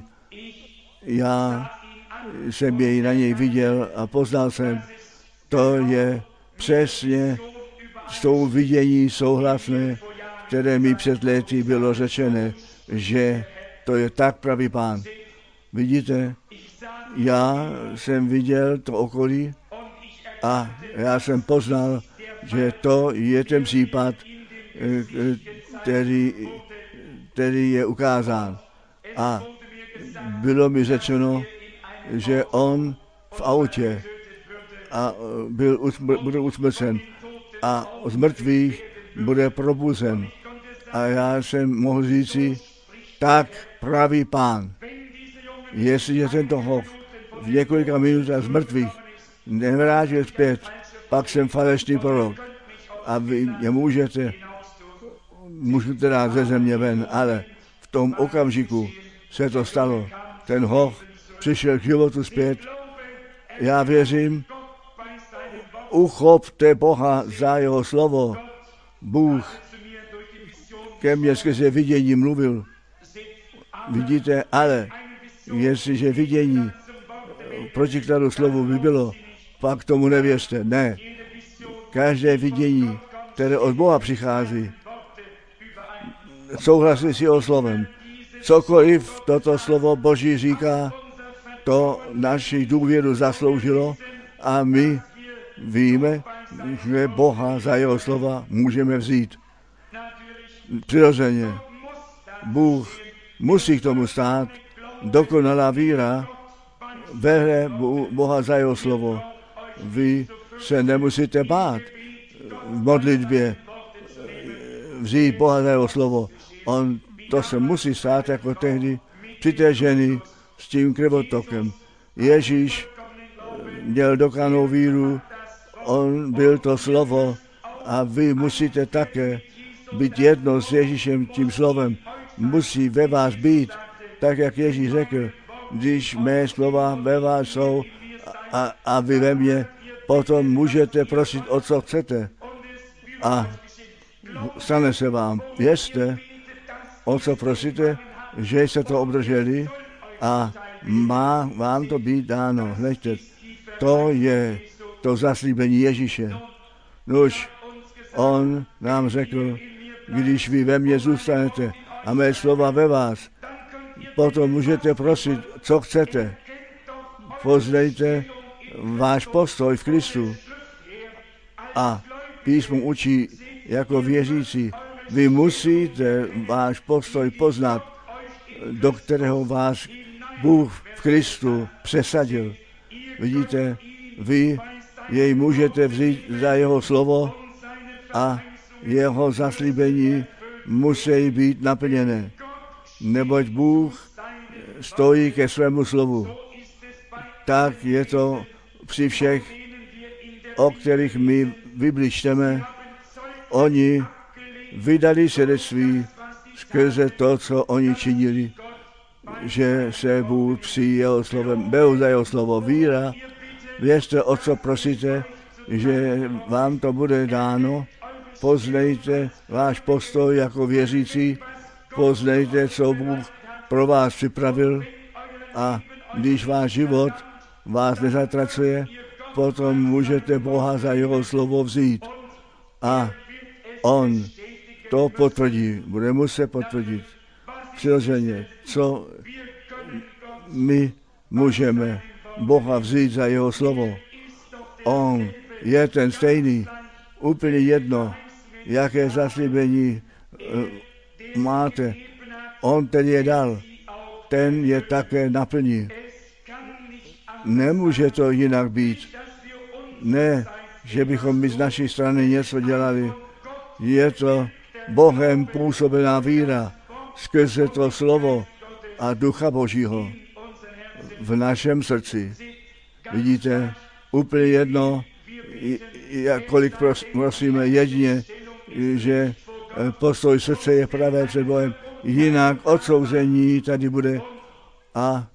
Já jsem jej na něj viděl a poznal jsem, to je přesně s tou vidění souhlasné, které mi před léty bylo řečené, že to je tak pravý Pán. Vidíte, já jsem viděl to okolí a já jsem poznal, že to je ten případ, který, který je ukázán. A bylo mi řečeno, že on v autě a byl usmr, bude usmrcen a z mrtvých bude probuzen. A já jsem mohl říci, tak pravý Pán. Jestliže tento hoch v několika minutách z mrtvých nevrátil zpět, pak jsem falešný prorok. A vy mě můžete, můžete dát ze země ven, ale v tom okamžiku se to stalo. Ten hoch přišel k životu zpět. Já věřím, uchopte Boha za jeho slovo. Bůh ke mně skrze vidění mluvil. Vidíte, ale jestliže vidění protikladu slovu by bylo, pak tomu nevěřte. Ne. Každé vidění, které od Boha přichází, souhlasí s jeho slovem. Cokoliv toto slovo Boží říká, to naši důvěru zasloužilo a my víme, že Boha za jeho slova můžeme vzít. Přirozeně. Bůh musí k tomu stát. Dokonalá víra bere Boha za jeho slovo. Vy se nemusíte bát v modlitbě vzít Boha za jeho slovo. On to se musí stát jako tehdy při té ženy s tím krvotokem. Ježíš měl dokonanou víru, on byl to slovo a vy musíte také být jedno s Ježíšem tím slovem. Musí ve vás být, tak jak Ježíš řekl, když mé slova ve vás jsou a, a vy ve mně, potom můžete prosit o co chcete a stane se vám. Věřte, o co prosíte, že jste to obdrželi a má vám to být dáno. Hleďte, to je to zaslíbení Ježíše. Nož, on nám řekl, když vy ve mně zůstanete a mé slova ve vás, potom můžete prosit, co chcete. Poznejte váš postoj v Kristu. A písmo učí jako věřící, vy musíte váš postoj poznat, do kterého vás Bůh v Kristu přesadil. Vidíte, vy jej můžete vzít za jeho slovo a jeho zaslíbení musí být naplněné. Neboť Bůh stojí ke svému slovu. Tak je to při všech, o kterých my Bibli čteme. Oni vydali svědectví skrze to, co oni činili, že se Bůh při jeho slovem, byl za jeho slovo víra. Věřte, o co prosíte, že vám to bude dáno. Poznejte váš postoj jako věřící, poznejte, co Bůh pro vás připravil a když váš život vás nezatracuje, potom můžete Boha za jeho slovo vzít. A on to potvrdí, bude muset potvrdit. Přirozeně, co my můžeme Boha vzít za jeho slovo. On je ten stejný, úplně jedno, jaké zaslíbení máte. On ten je dal, ten je také naplní. Nemůže to jinak být. Ne, že bychom my z naší strany něco dělali. Je to Bohem působená víra skrze to slovo a Ducha Božího v našem srdci. Vidíte, úplně jedno, kolik prosíme jedině, že postoj srdce je pravé před Bohem, jinak odsouzení tady bude a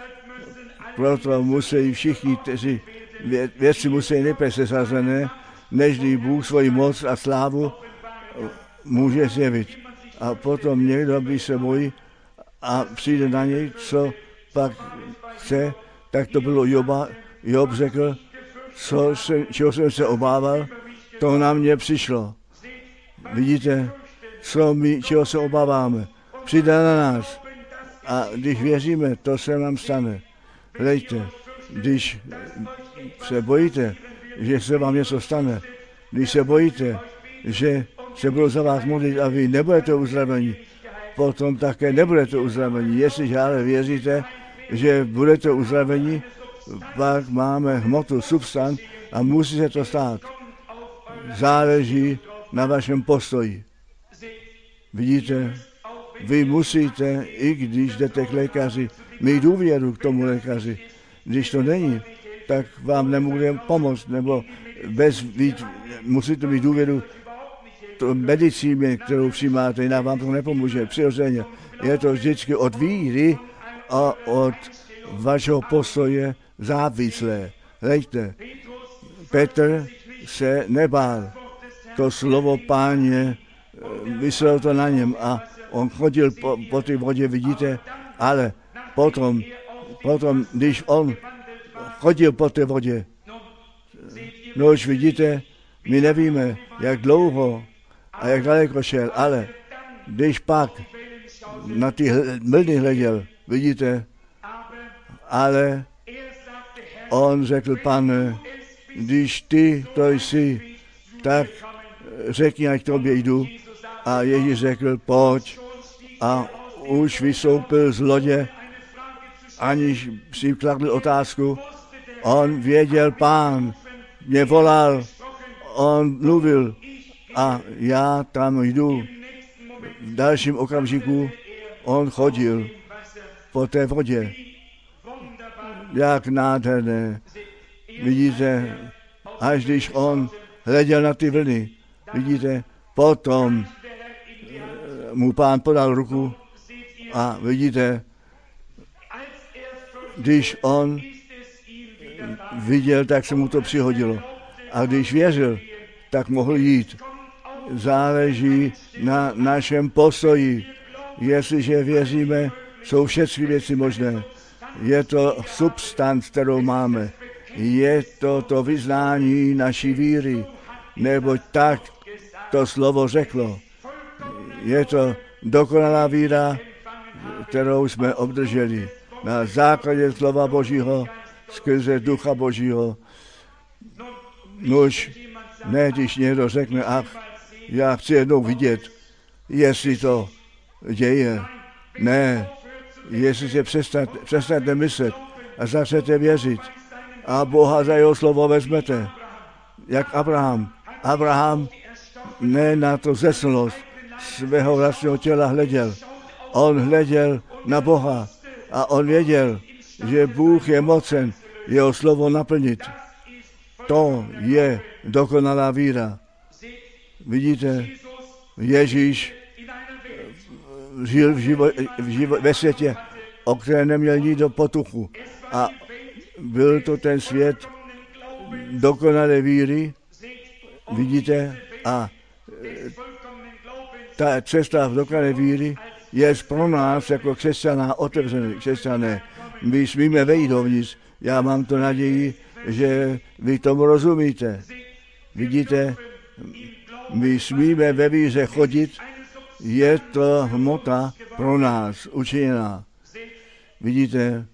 proto musí všichni, kteří věci musí nejprve sesazené, nežli Bůh svoji moc a slávu může zjevit. A potom někdo by se bojí a přijde na něj, co pak chce, tak to bylo Joba. Job řekl, co jsem, čeho jsem se obával, to na mě přišlo. Vidíte, co my, čeho se obáváme. Přijde na nás. A když věříme, to se nám stane. Hlejte, když se bojíte, že se vám něco stane, když se bojíte, že se budou za vás modlit a vy nebudete uzdravení, potom také nebudete uzdravení. Jestliže ale věříte, že budete uzdravení, pak máme hmotu, substan a musí se to stát. Záleží na vašem postoji. Vidíte, vy musíte, i když jdete k lékaři, mít důvěru k tomu lékaři. Když to není, tak vám nemůže pomoct, nebo bez víc, musíte mít důvěru to medicíně, kterou přijímáte, jinak vám to nepomůže. Přirozeně je to vždycky od víry a od vašeho postoje závislé. Hlejte, Petr se nebál. To slovo Páně vyselo to na něm a on chodil po, po té vodě, vidíte, ale potom, potom, když on chodil po té vodě, no už vidíte, my nevíme, jak dlouho a jak daleko šel, ale když pak na ty mlny hleděl, vidíte, ale on řekl, Pane, když ty to jsi, tak řekni, ať k tobě jdu. A Ježíš řekl, pojď. A už vystoupil z lodě, aniž si kladl otázku. On věděl, Pán mě volal, on mluvil a já tam jdu. V dalším okamžiku on chodil po té vodě. Jak nádherné. Vidíte, až když on hleděl na ty vlny, vidíte, potom mu Pán podal ruku a vidíte, když on viděl, tak se mu to přihodilo. A když věřil, tak mohl jít. Záleží na našem postoji. Jestliže věříme, jsou všechny věci možné. Je to substanc, kterou máme. Je to to vyznání naší víry, neboť tak to slovo řeklo. Je to dokonalá víra, kterou jsme obdrželi na základě slova Božího, skrze Ducha Božího. Nuž, ne, když někdo řekne, ach, já chci jednou vidět, jestli to děje. Ne, jestli se přestanete, přestanete myslet a začnete věřit a Boha za jeho slovo vezmete, jak Abraham. Abraham ne na to zeslost svého vlastního těla hleděl. On hleděl na Boha a on věděl, že Bůh je mocen jeho slovo naplnit. To je dokonalá víra. Vidíte, Ježíš žil v živo, v živo, ve světě, o kterém neměl nikdo potuchu. A byl to ten svět dokonalé víry, vidíte, a ta cesta v dokonalé víry je pro nás jako křesťaná otevřené křesťané. My smíme vejít dovnitř. Já mám to naději, že vy tomu rozumíte. Vidíte, my smíme ve víře chodit, je to hmota pro nás učiněná. Vidíte,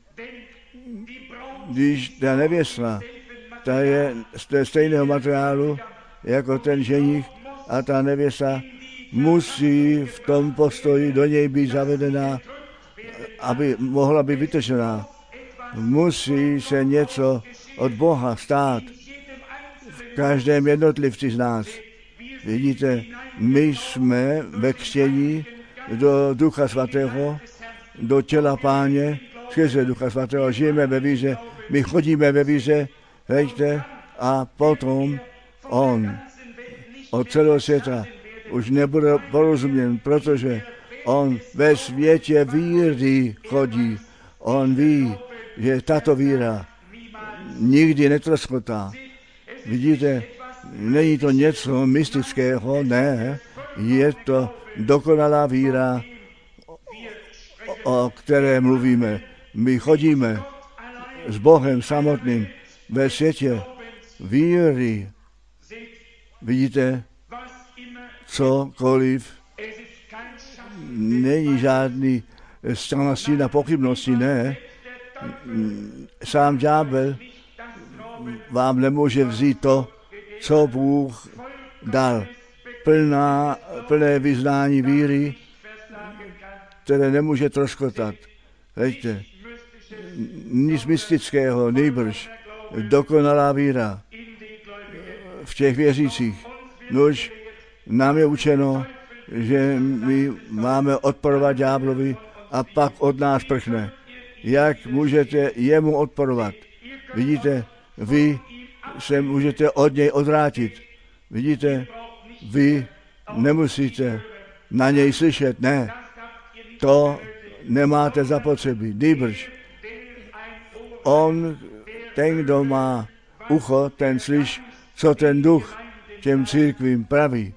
když ta nevěsta, ta je z té stejného materiálu jako ten ženich a ta nevěsta musí v tom postoji do něj být zavedená, aby mohla být vytržená. Musí se něco od Boha stát v každém jednotlivci z nás. Vidíte, my jsme ve křtění do Ducha Svatého, do těla Páně, skrze Ducha Svatého, žijeme ve víře, my chodíme ve víře, hejte, a potom on od celého světa už nebude porozuměn, protože on ve světě víry chodí. On ví, že tato víra nikdy netroskotá. Vidíte, není to něco mystického, ne, je to dokonalá víra, o které mluvíme. My chodíme s Bohem samotným ve světě víry. Vidíte, cokoliv, není žádný straností na pochybnosti, ne. Sám ďábel vám nemůže vzít to, co Bůh dal. Plná, plné vyznání víry, které nemůže troskotat. Hejte, nic mystického, nejbrž dokonalá víra v těch věřících. Nož nám je učeno, že my máme odporovat ďáblovi a pak od nás prchne. Jak můžete jemu odporovat? Vidíte, vy se můžete od něj odvrátit. Vidíte, vy nemusíte na něj slyšet, ne. To nemáte zapotřebí. Nýbrž on, ten, kdo má ucho, ten slyš, co ten duch těm církvím praví.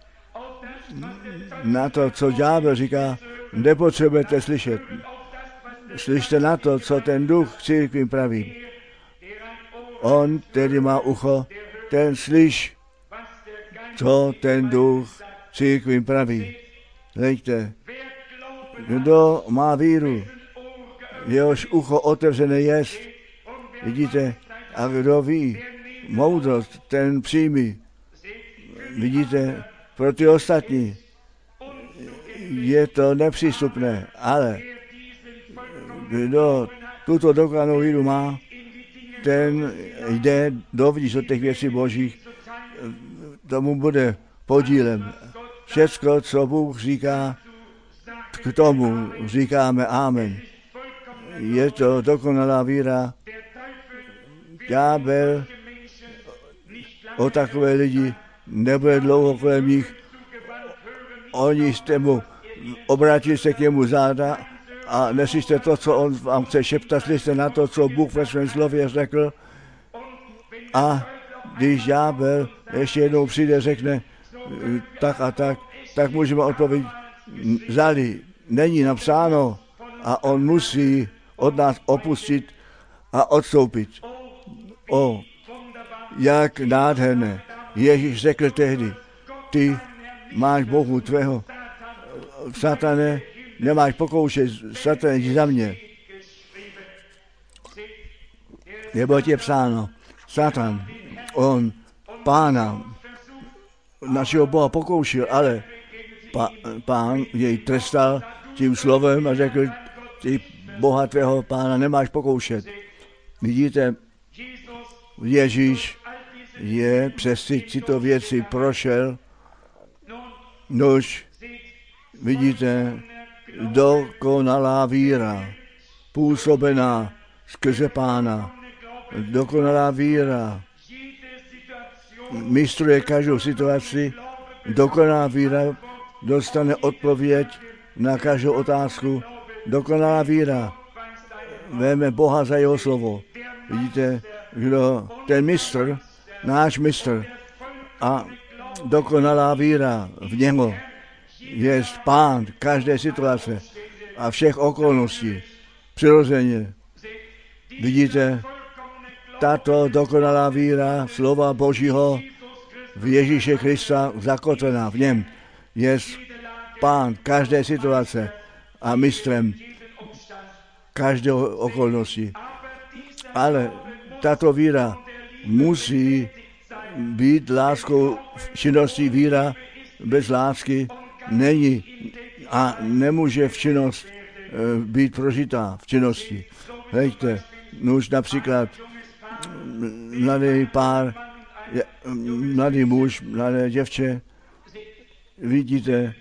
Na to, co ďábel říká, nepotřebujete slyšet. Slyšte na to, co ten duch církvím praví. On, který má ucho, ten slyš, co ten duch církvím praví. Hleďte, kdo má víru, jehož ucho otevřené jest, vidíte, a kdo ví moudrost, ten přijmí. Vidíte, pro ty ostatní je to nepřístupné, ale kdo tuto dokonalou víru má, ten jde dovnitř do těch věcí božích, tomu bude podílem. Všecko, co Bůh říká, k tomu říkáme amen. Je to dokonalá víra. Ďábel o takové lidi nebude dlouho kolem nich. Oni jste mu, obrátili se k němu záda a neslyšte to, co on vám chce šeptat, slyšte na to, co Bůh ve svém slově řekl. A když ďábel ještě jednou přijde, řekne tak a tak, tak můžeme odpovědět, zali není napsáno a on musí od nás opustit a odstoupit. O, jak nádherné. Ježíš řekl tehdy, ty máš Bohu tvého, satane, nemáš pokoušet, satane, jdi za mě. Neboť je psáno, Satan, on pána, našeho Boha pokoušel, ale pa, pán jej trestal tím slovem a řekl, ty Boha tvého pána nemáš pokoušet. Vidíte, Ježíš je přes tyto věci prošel, nož vidíte, dokonalá víra, působená skrze pána, dokonalá víra, mistruje každou situaci, dokonalá víra dostane odpověď na každou otázku, dokonalá víra veme Boha za jeho slovo. Vidíte, kdo ten mistr, náš mistr a dokonalá víra v něho je pán každé situace a všech okolností. Přirozeně. Vidíte, tato dokonalá víra slova Božího v Ježíše Krista zakotvená v něm je pán každé situace a mistrem každého okolnosti. Ale tato víra musí být láskou v činnosti. Víra bez lásky není a nemůže v činnost být prožitá v činnosti. Hejte, no už například mladý pár, mladý muž, mladé děvče, vidíte,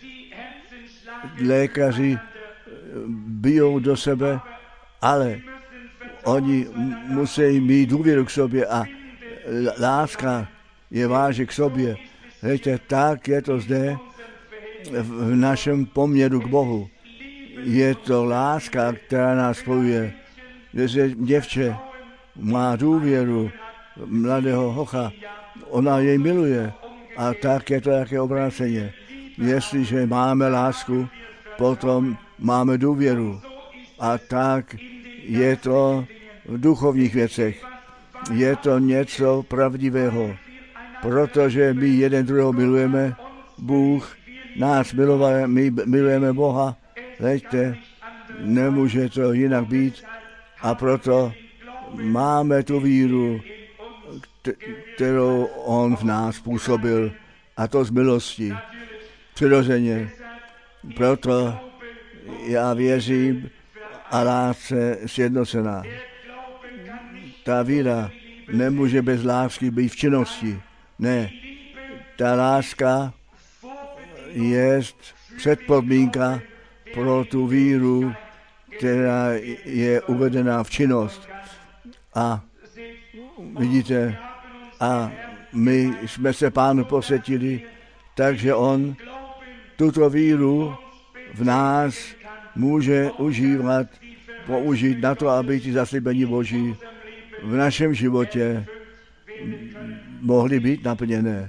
lékaři bijou do sebe, ale oni musí mít důvěru k sobě a láska je váže k sobě. Hejte, tak je to zde v našem poměru k Bohu. Je to láska, která nás spojuje. Jestli děvče má důvěru mladého hocha, ona jej miluje a tak je to jaké obráceně. Jestliže máme lásku, potom máme důvěru a tak je to v duchovních věcech. Je to něco pravdivého, protože my jeden druhého milujeme, Bůh nás miluje, my milujeme Boha, leďte, nemůže to jinak být a proto máme tu víru, kterou on v nás působil a to z milosti, přirozeně. Proto já věřím a lásce sjednocená. Ta víra nemůže bez lásky být v činnosti. Ne, ta láska je předpodmínka pro tu víru, která je uvedená v činnost. A vidíte, a my jsme se Pánu posvětili, takže on tuto víru v nás může užívat, použít na to, aby ty zaslíbení Boží v našem životě mohly být naplněné.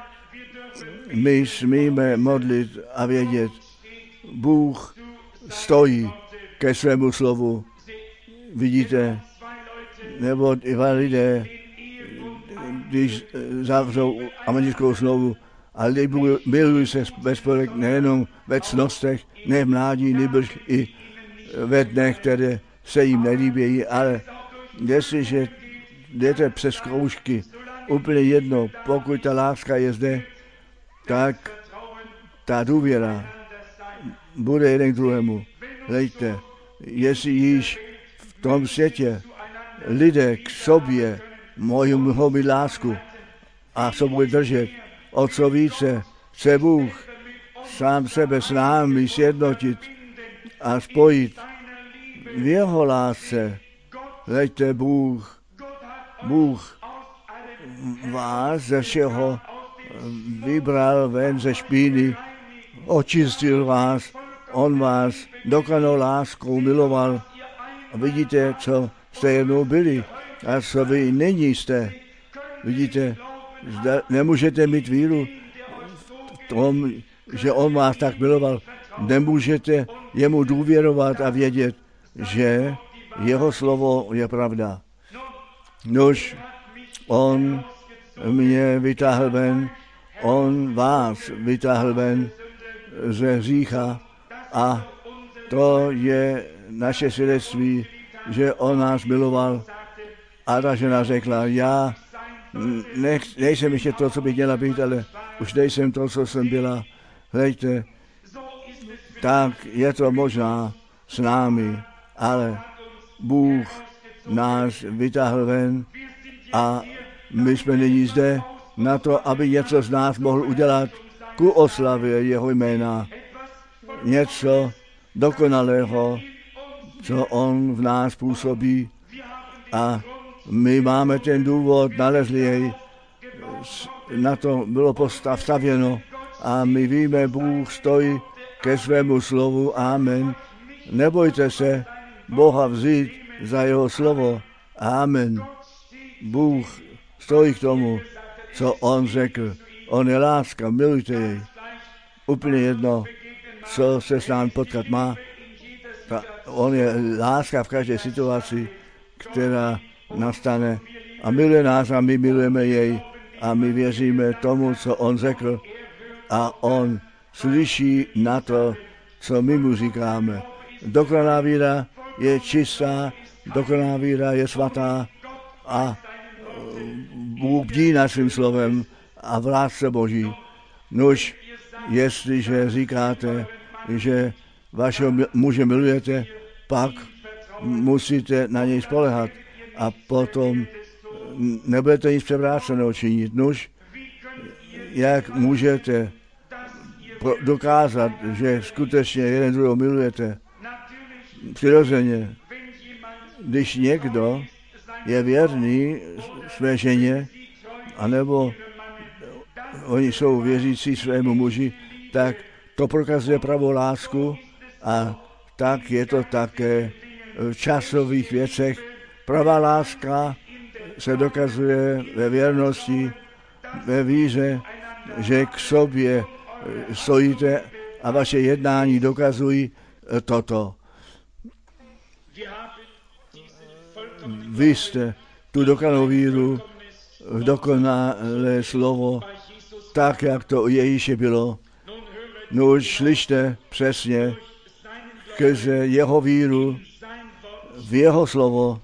My smíme modlit a vědět, Bůh stojí ke svému slovu. Vidíte, nebo dva lidé, když zavřou americkou slovu a milují se bezpolek nejenom ve cnostech, ne v mládí, nýbrž i ve dnech, které se jim nelíbí, ale jestliže jdete přes zkoušky, úplně jedno, pokud ta láska je zde, tak ta důvěra bude jeden k druhému. Hleďte, jestli již v tom světě lidé k sobě mohou mít lásku a co bude držet, o co více chce Bůh sám sebe s námi sjednotit a spojit v jeho lásce. Hleďte, Bůh, Bůh vás ze všeho vybral ven ze špíny, očistil vás, on vás dokonalou láskou miloval. A vidíte, co jste jednou byli a co vy nyní jste. Vidíte, zda nemůžete mít víru v tom, že on vás tak miloval. Nemůžete jemu důvěrovat a vědět, že jeho slovo je pravda. Nož, on mě vytáhl ven, on vás vytáhl ven ze hřícha a to je naše svědectví, že on nás miloval a ta žena řekla, já nech, nejsem ještě to, co bych měla být, ale už nejsem to, co jsem byla. Hleďte, tak je to možná s námi, ale Bůh nás vytáhl ven a my jsme nyní zde na to, aby něco z nás mohl udělat ku oslavě jeho jména. Něco dokonalého, co on v nás působí a my máme ten důvod, nalezli jej, na to bylo postavěno a my víme, Bůh stojí ke svému slovu, amen. Nebojte se Boha vzít za jeho slovo, amen. Bůh stojí k tomu, co on řekl. On je láska, milujte jej. Úplně jedno, co se s námi potkat má. On je láska v každé situaci, která nastane. a miluje nás a my milujeme jej a my věříme tomu, co on řekl a on slyší na to, co my mu říkáme. Dokonalá víra je čistá, dokonalá víra je svatá a Bůh bdí nad svým slovem a v lásce Boží. Nož, jestliže říkáte, že vašeho muže milujete, pak musíte na něj spolehat a potom nebudete nic převráceného činit. Nož, jak můžete dokázat, že skutečně jeden druhého milujete? Přirozeně, když někdo je věrný své ženě, anebo oni jsou věřící svému muži, tak to prokazuje pravou lásku a tak je to také v časových věcech. Pravá láska se dokazuje ve věrnosti, ve víře, že k sobě stojíte a vaše jednání dokazují toto. Vy jste tu dokonalou víru v dokonalé slovo, tak, jak to u Ježíše bylo. No už slyšte přesně, skrze jeho víru v jeho slovo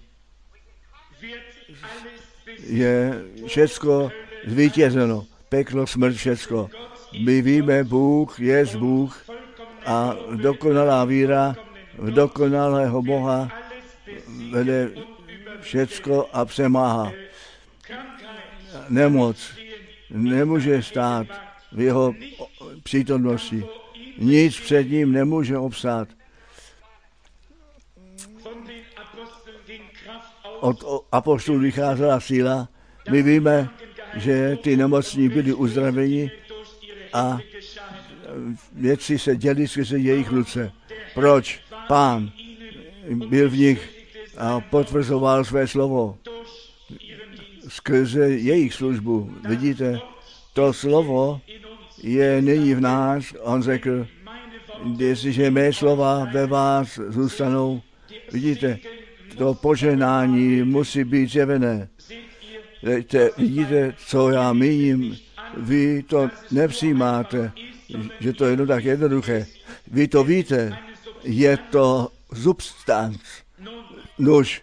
je všecko zvítězeno. Peklo, smrt, všecko. My víme, Bůh je Bůh a dokonalá víra v dokonalého Boha vede všecko a přemáhá. Nemoc nemůže stát v jeho přítomnosti. Nic před ním nemůže obstát. Od apoštolů vycházela síla. My víme, že ty nemocní byli uzdraveni a věci se děly skrze jejich ruce. Proč? Pán byl v nich a potvrzoval své slovo skrze jejich službu. Vidíte, to slovo je nyní v nás. On řekl, jestliže mé slova ve vás zůstanou, vidíte, to poženání musí být zjevené. Vidíte, co já míním, vy to nepřijímáte, že to je jenom tak jednoduché. Vy to víte, je to substanc. Nož,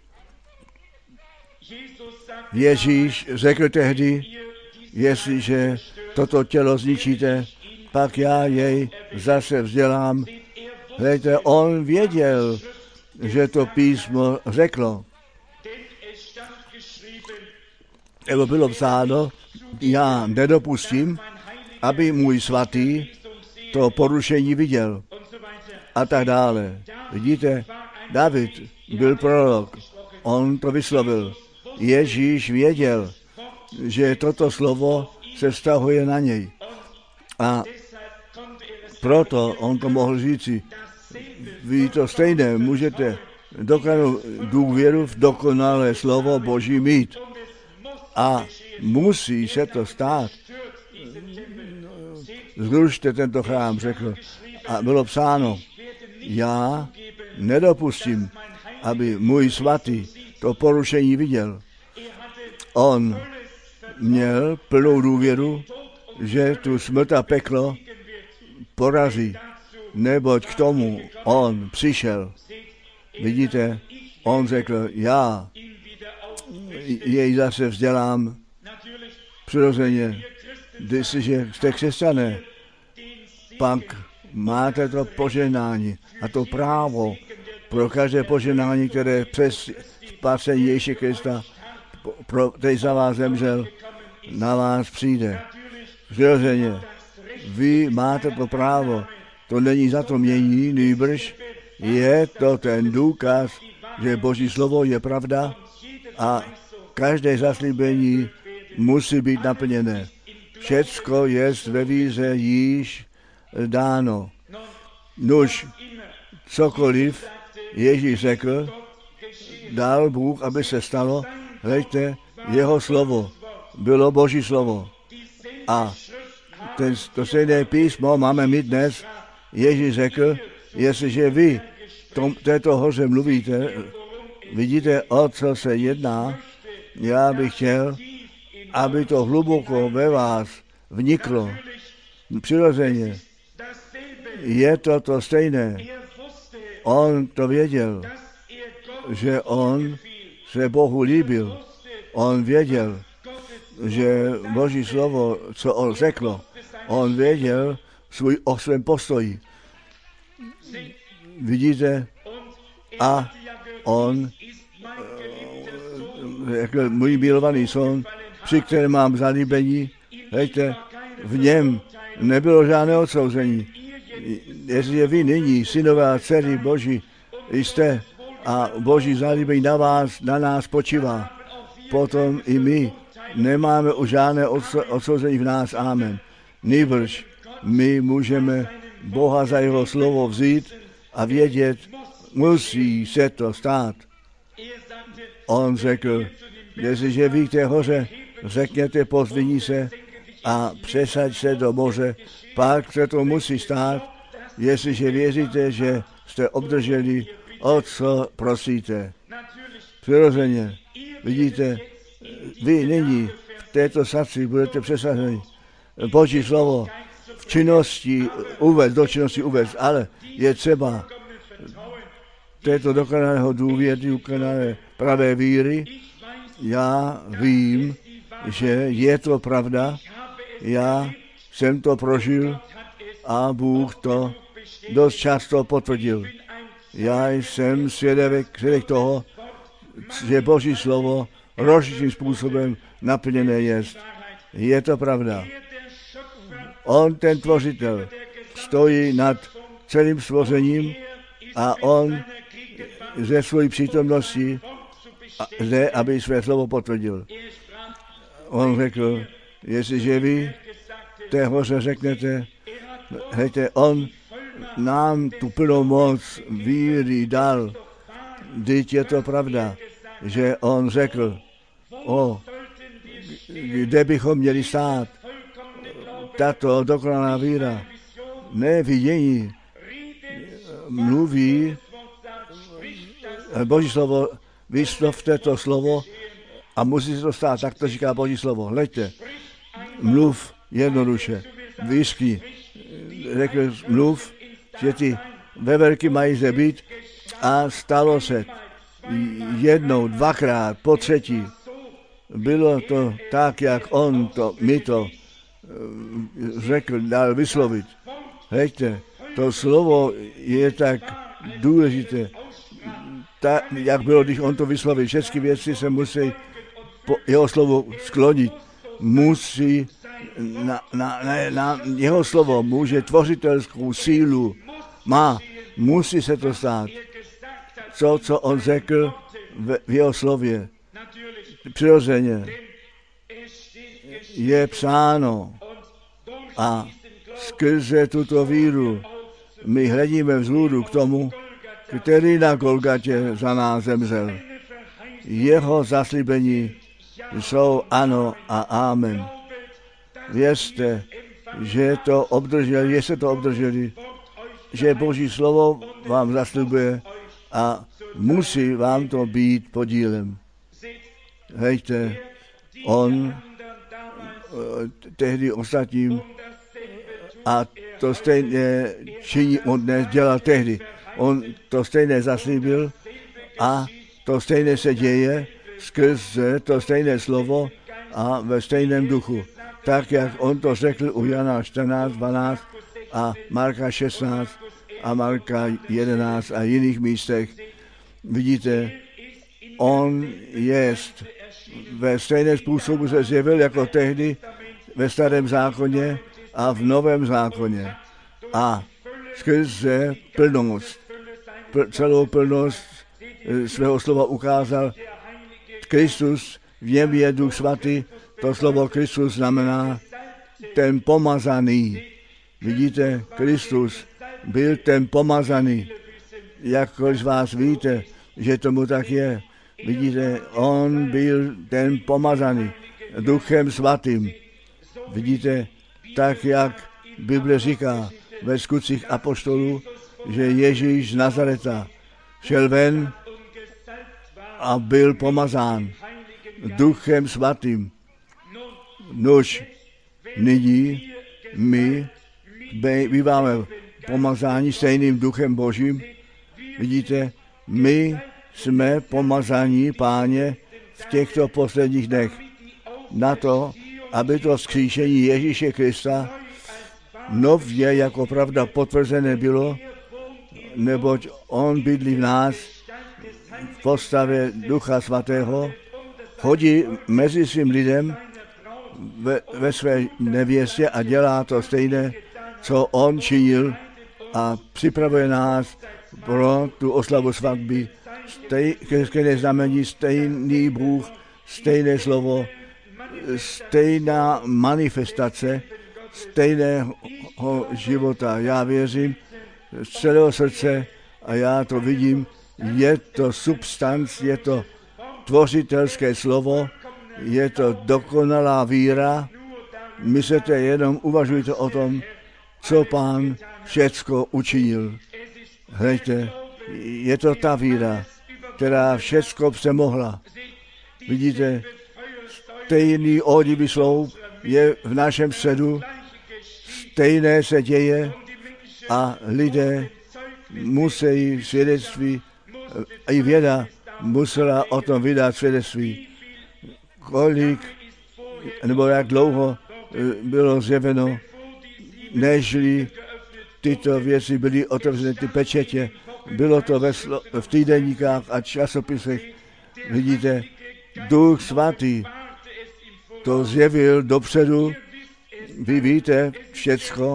Ježíš řekl tehdy, jestliže toto tělo zničíte, pak já jej zase vzdělám. Hledajte, on věděl, že to písmo řeklo. Nebo bylo psáno, já nedopustím, aby můj svatý to porušení viděl. A tak dále. Vidíte, David byl prorok, on to vyslovil. Ježíš věděl, že toto slovo se vztahuje na něj. A proto on to mohl říci. Vy to stejné můžete dokonalou důvěru v dokonalé slovo Boží mít. A musí se to stát. Zrušte tento chrám, řekl. A bylo psáno, já nedopustím, aby můj svatý to porušení viděl. On měl plnou důvěru, že tu smrt a peklo porazí, neboť k tomu on přišel. Vidíte, on řekl, já jej zase vzdělám. Přirozeně, jestliže jste křesťané, pak máte to poženání a to právo pro každé poženání, které přes spasení Ježíše Krista, pro který za vás zemřel, na vás přijde. Přirozeně, vy máte to právo, to není za to mění, nýbrž je to ten důkaz, že Boží slovo je pravda a každé zaslíbení musí být naplněné. Všecko je ve víře již dáno. Nuž, cokoliv Ježíš řekl, dal Bůh, aby se stalo. Hleďte, jeho slovo bylo Boží slovo. A ten, to stejné písmo máme my dnes. Ježíš řekl, jestliže vy tom, této hoře mluvíte, vidíte, o co se jedná, Já bych chtěl, aby to hluboko ve vás vniklo. Přirozeně. Je to to stejné. On to věděl, že on se Bohu líbil. On věděl, že Boží slovo, co on řekl, on věděl svůj, o svém postoji. Vidíte? A on řekl, můj milovaný son, při kterém mám zalíbení, hejte, v něm nebylo žádné odsouzení. Jestliže vy nyní, synové a dcery Boží, jste a Boží zalíbení na vás, na nás počívá, potom i my nemáme už žádné odsouzení v nás. Amen. Nýbrž my můžeme Boha za jeho slovo vzít a vědět, musí se to stát. On řekl, jestliže vy k té hoře řekněte, pozdvihni se a přesaď se do moře, pak se to musí stát, jestliže věříte, že jste obdrželi, o co prosíte. Přirozeně, vidíte, vy nyní v této srdci budete přesazeni. Boží slovo v činnosti uvést, do činnosti uvést, ale je třeba této dokonalého důvěry, dokonalé pravé víry. Já vím, že je to pravda, já jsem to prožil a Bůh to dost často potvrdil. Já jsem svědek, svědek toho, že Boží slovo rozličným způsobem naplněné je. Je to pravda. On, ten tvořitel, stojí nad celým stvořením a on ze své přítomnosti zde, aby své slovo potvrdil. On řekl, jestliže vy té hoře řeknete, hejte, on nám tu plnou moc víry dal. Vždyť je to pravda, že on řekl, o, kde bychom měli stát. Tato dokonalá víra, ne vidění, mluví, Boží slovo, vyslovte to slovo a musí se to stát, tak to říká Boží slovo. Hleďte, mluv jednoduše, výsky, řekl, mluv, že ty veverky mají zde být a stalo se jednou, dvakrát, po třetí. Bylo to tak, jak on to, mi to řekl, dal vyslovit. Hejte, to slovo je tak důležité, ta, jak bylo, když on to vyslovil. Všechny věci se musí po jeho slovu sklonit. Musí na, na, na, na jeho slovo může tvořitelskou sílu, má, musí se to stát. Co, co on řekl v, v jeho slově. Přirozeně je psáno a skrze tuto víru my hledíme vzhůru k tomu, který na Golgatě za nás zemřel. Jeho zaslíbení jsou ano a amen. Věřte, že to obdrželi, jestli to obdrželi, že Boží slovo vám zaslibuje a musí vám to být podílem. Hejte, on tehdy ostatním a to stejně činí, on dnes dělal tehdy. On to stejné zaslíbil a to stejné se děje skrze to stejné slovo a ve stejném duchu. Tak, jak on to řekl u Jana čtrnáct, dvanáct a Marka šestnáct a Marka jedenáct a jiných místech. Vidíte, on jest ve stejném způsobu se zjevil jako tehdy ve starém zákoně a v novém zákoně. A skrze plnost, pl- celou plnost svého slova ukázal Kristus, v něm je Duch Svatý, to slovo Kristus znamená ten pomazaný. Vidíte, Kristus byl ten pomazaný. Jakkoliv z vás víte, že tomu tak je. Vidíte, on byl ten pomazaný Duchem Svatým. Vidíte, tak jak Bible říká ve skutcích apoštolů, že Ježíš z Nazareta šel ven a byl pomazán Duchem Svatým. Nož nyní my býváme pomazáni stejným Duchem Božím. Vidíte, my jsme pomazáni, Páně, v těchto posledních dnech na to, aby to vzkříšení Ježíše Krista nově jako pravda potvrzené bylo, neboť on bydlí v nás v postavě Ducha Svatého, chodí mezi svým lidem ve, ve své nevěstě a dělá to stejné, co on činil a připravuje nás pro tu oslavu svatby. Stejné znamení, stejný Bůh, stejné slovo, stejná manifestace, stejného života. Já věřím z celého srdce a já to vidím, je to substanc, je to tvořitelské slovo, je to dokonalá víra. Myslete jenom, uvažujte o tom, co Pán všecko učinil. Hleďte, je to ta víra, která všecko přemohla. Vidíte, stejný ohdivý sloup je v našem středu, stejné se děje a lidé musí svědectví, i věda musela o tom vydat svědectví. Kolik nebo jak dlouho bylo zjeveno, nežli tyto věci byly otevřeny, ty pečetě. Bylo to ve slo- v týdeníkách a časopisech. Vidíte, Duch Svatý to zjevil dopředu. Vy víte všecko.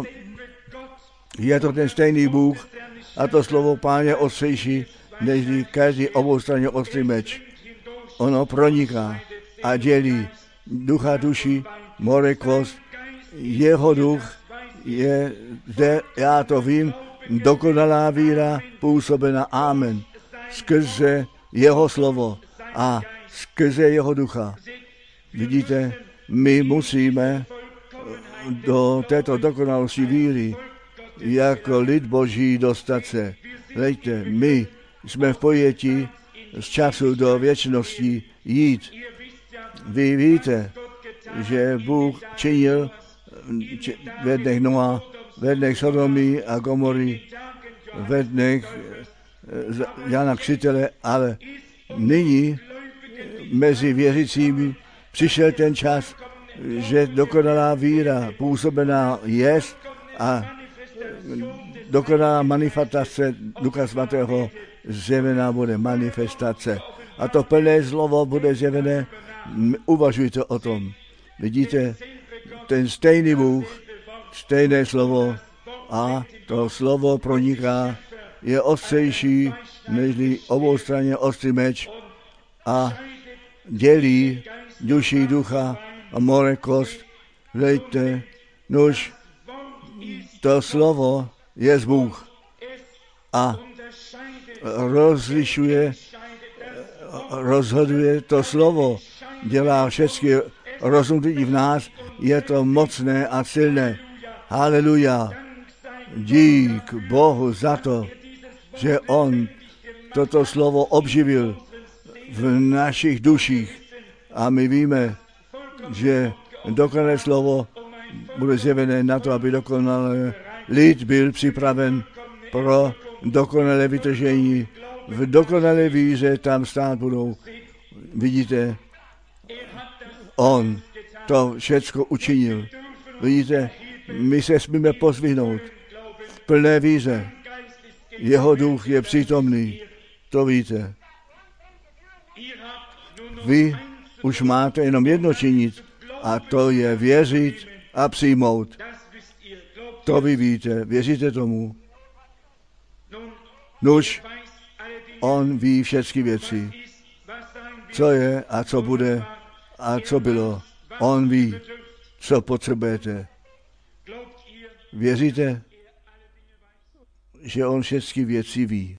Je to ten stejný Bůh a to slovo Páně ostřejší, než každý oboustranně ostrý meč. Ono proniká a dělí ducha, duši, more, kost. Jeho duch je zde, já to vím, dokonalá víra působena, amen, skrze jeho slovo a skrze jeho ducha. Vidíte, my musíme do této dokonalosti víry jako lid Boží dostat se. Hleďte, my jsme v pojetí z času do věčnosti jít. Vy víte, že Bůh činil ve dnech Noa, ve dnech Sodomy a Gomory, ve dnech Jana Křtitele, ale nyní mezi věřícími přišel ten čas, že dokonalá víra působená jest a dokonalá manifestace Ducha Svatého zjevená bude manifestace. A to plné slovo bude zjevené, uvažujte o tom. Vidíte, ten stejný Bůh, stejné slovo a to slovo proniká, je ostřejší než oboustranně ostrý meč a dělí duši, ducha a more, kost. Hleďte, nož, to slovo je Bůh a rozlišuje, rozhoduje to slovo, dělá všechny rozhodnutí v nás, je to mocné a silné. Haleluja. Dík Bohu za to, že on toto slovo obživil v našich duších a my víme, že dokonalé slovo bude zjevené na to, aby dokonalý lid byl připraven pro dokonalé vytržení. V dokonalé víře tam stát budou. Vidíte, on to všecko učinil. Vidíte, my se smíme pozvihnout v plné víře. Jeho duch je přítomný. To víte. Vy už máte jenom jedno činit a to je věřit a přijmout. To vy víte. Věříte tomu? Nuž, on ví všechny věci. Co je a co bude a co bylo. On ví, co potřebujete. Věříte, že on všechny věci ví?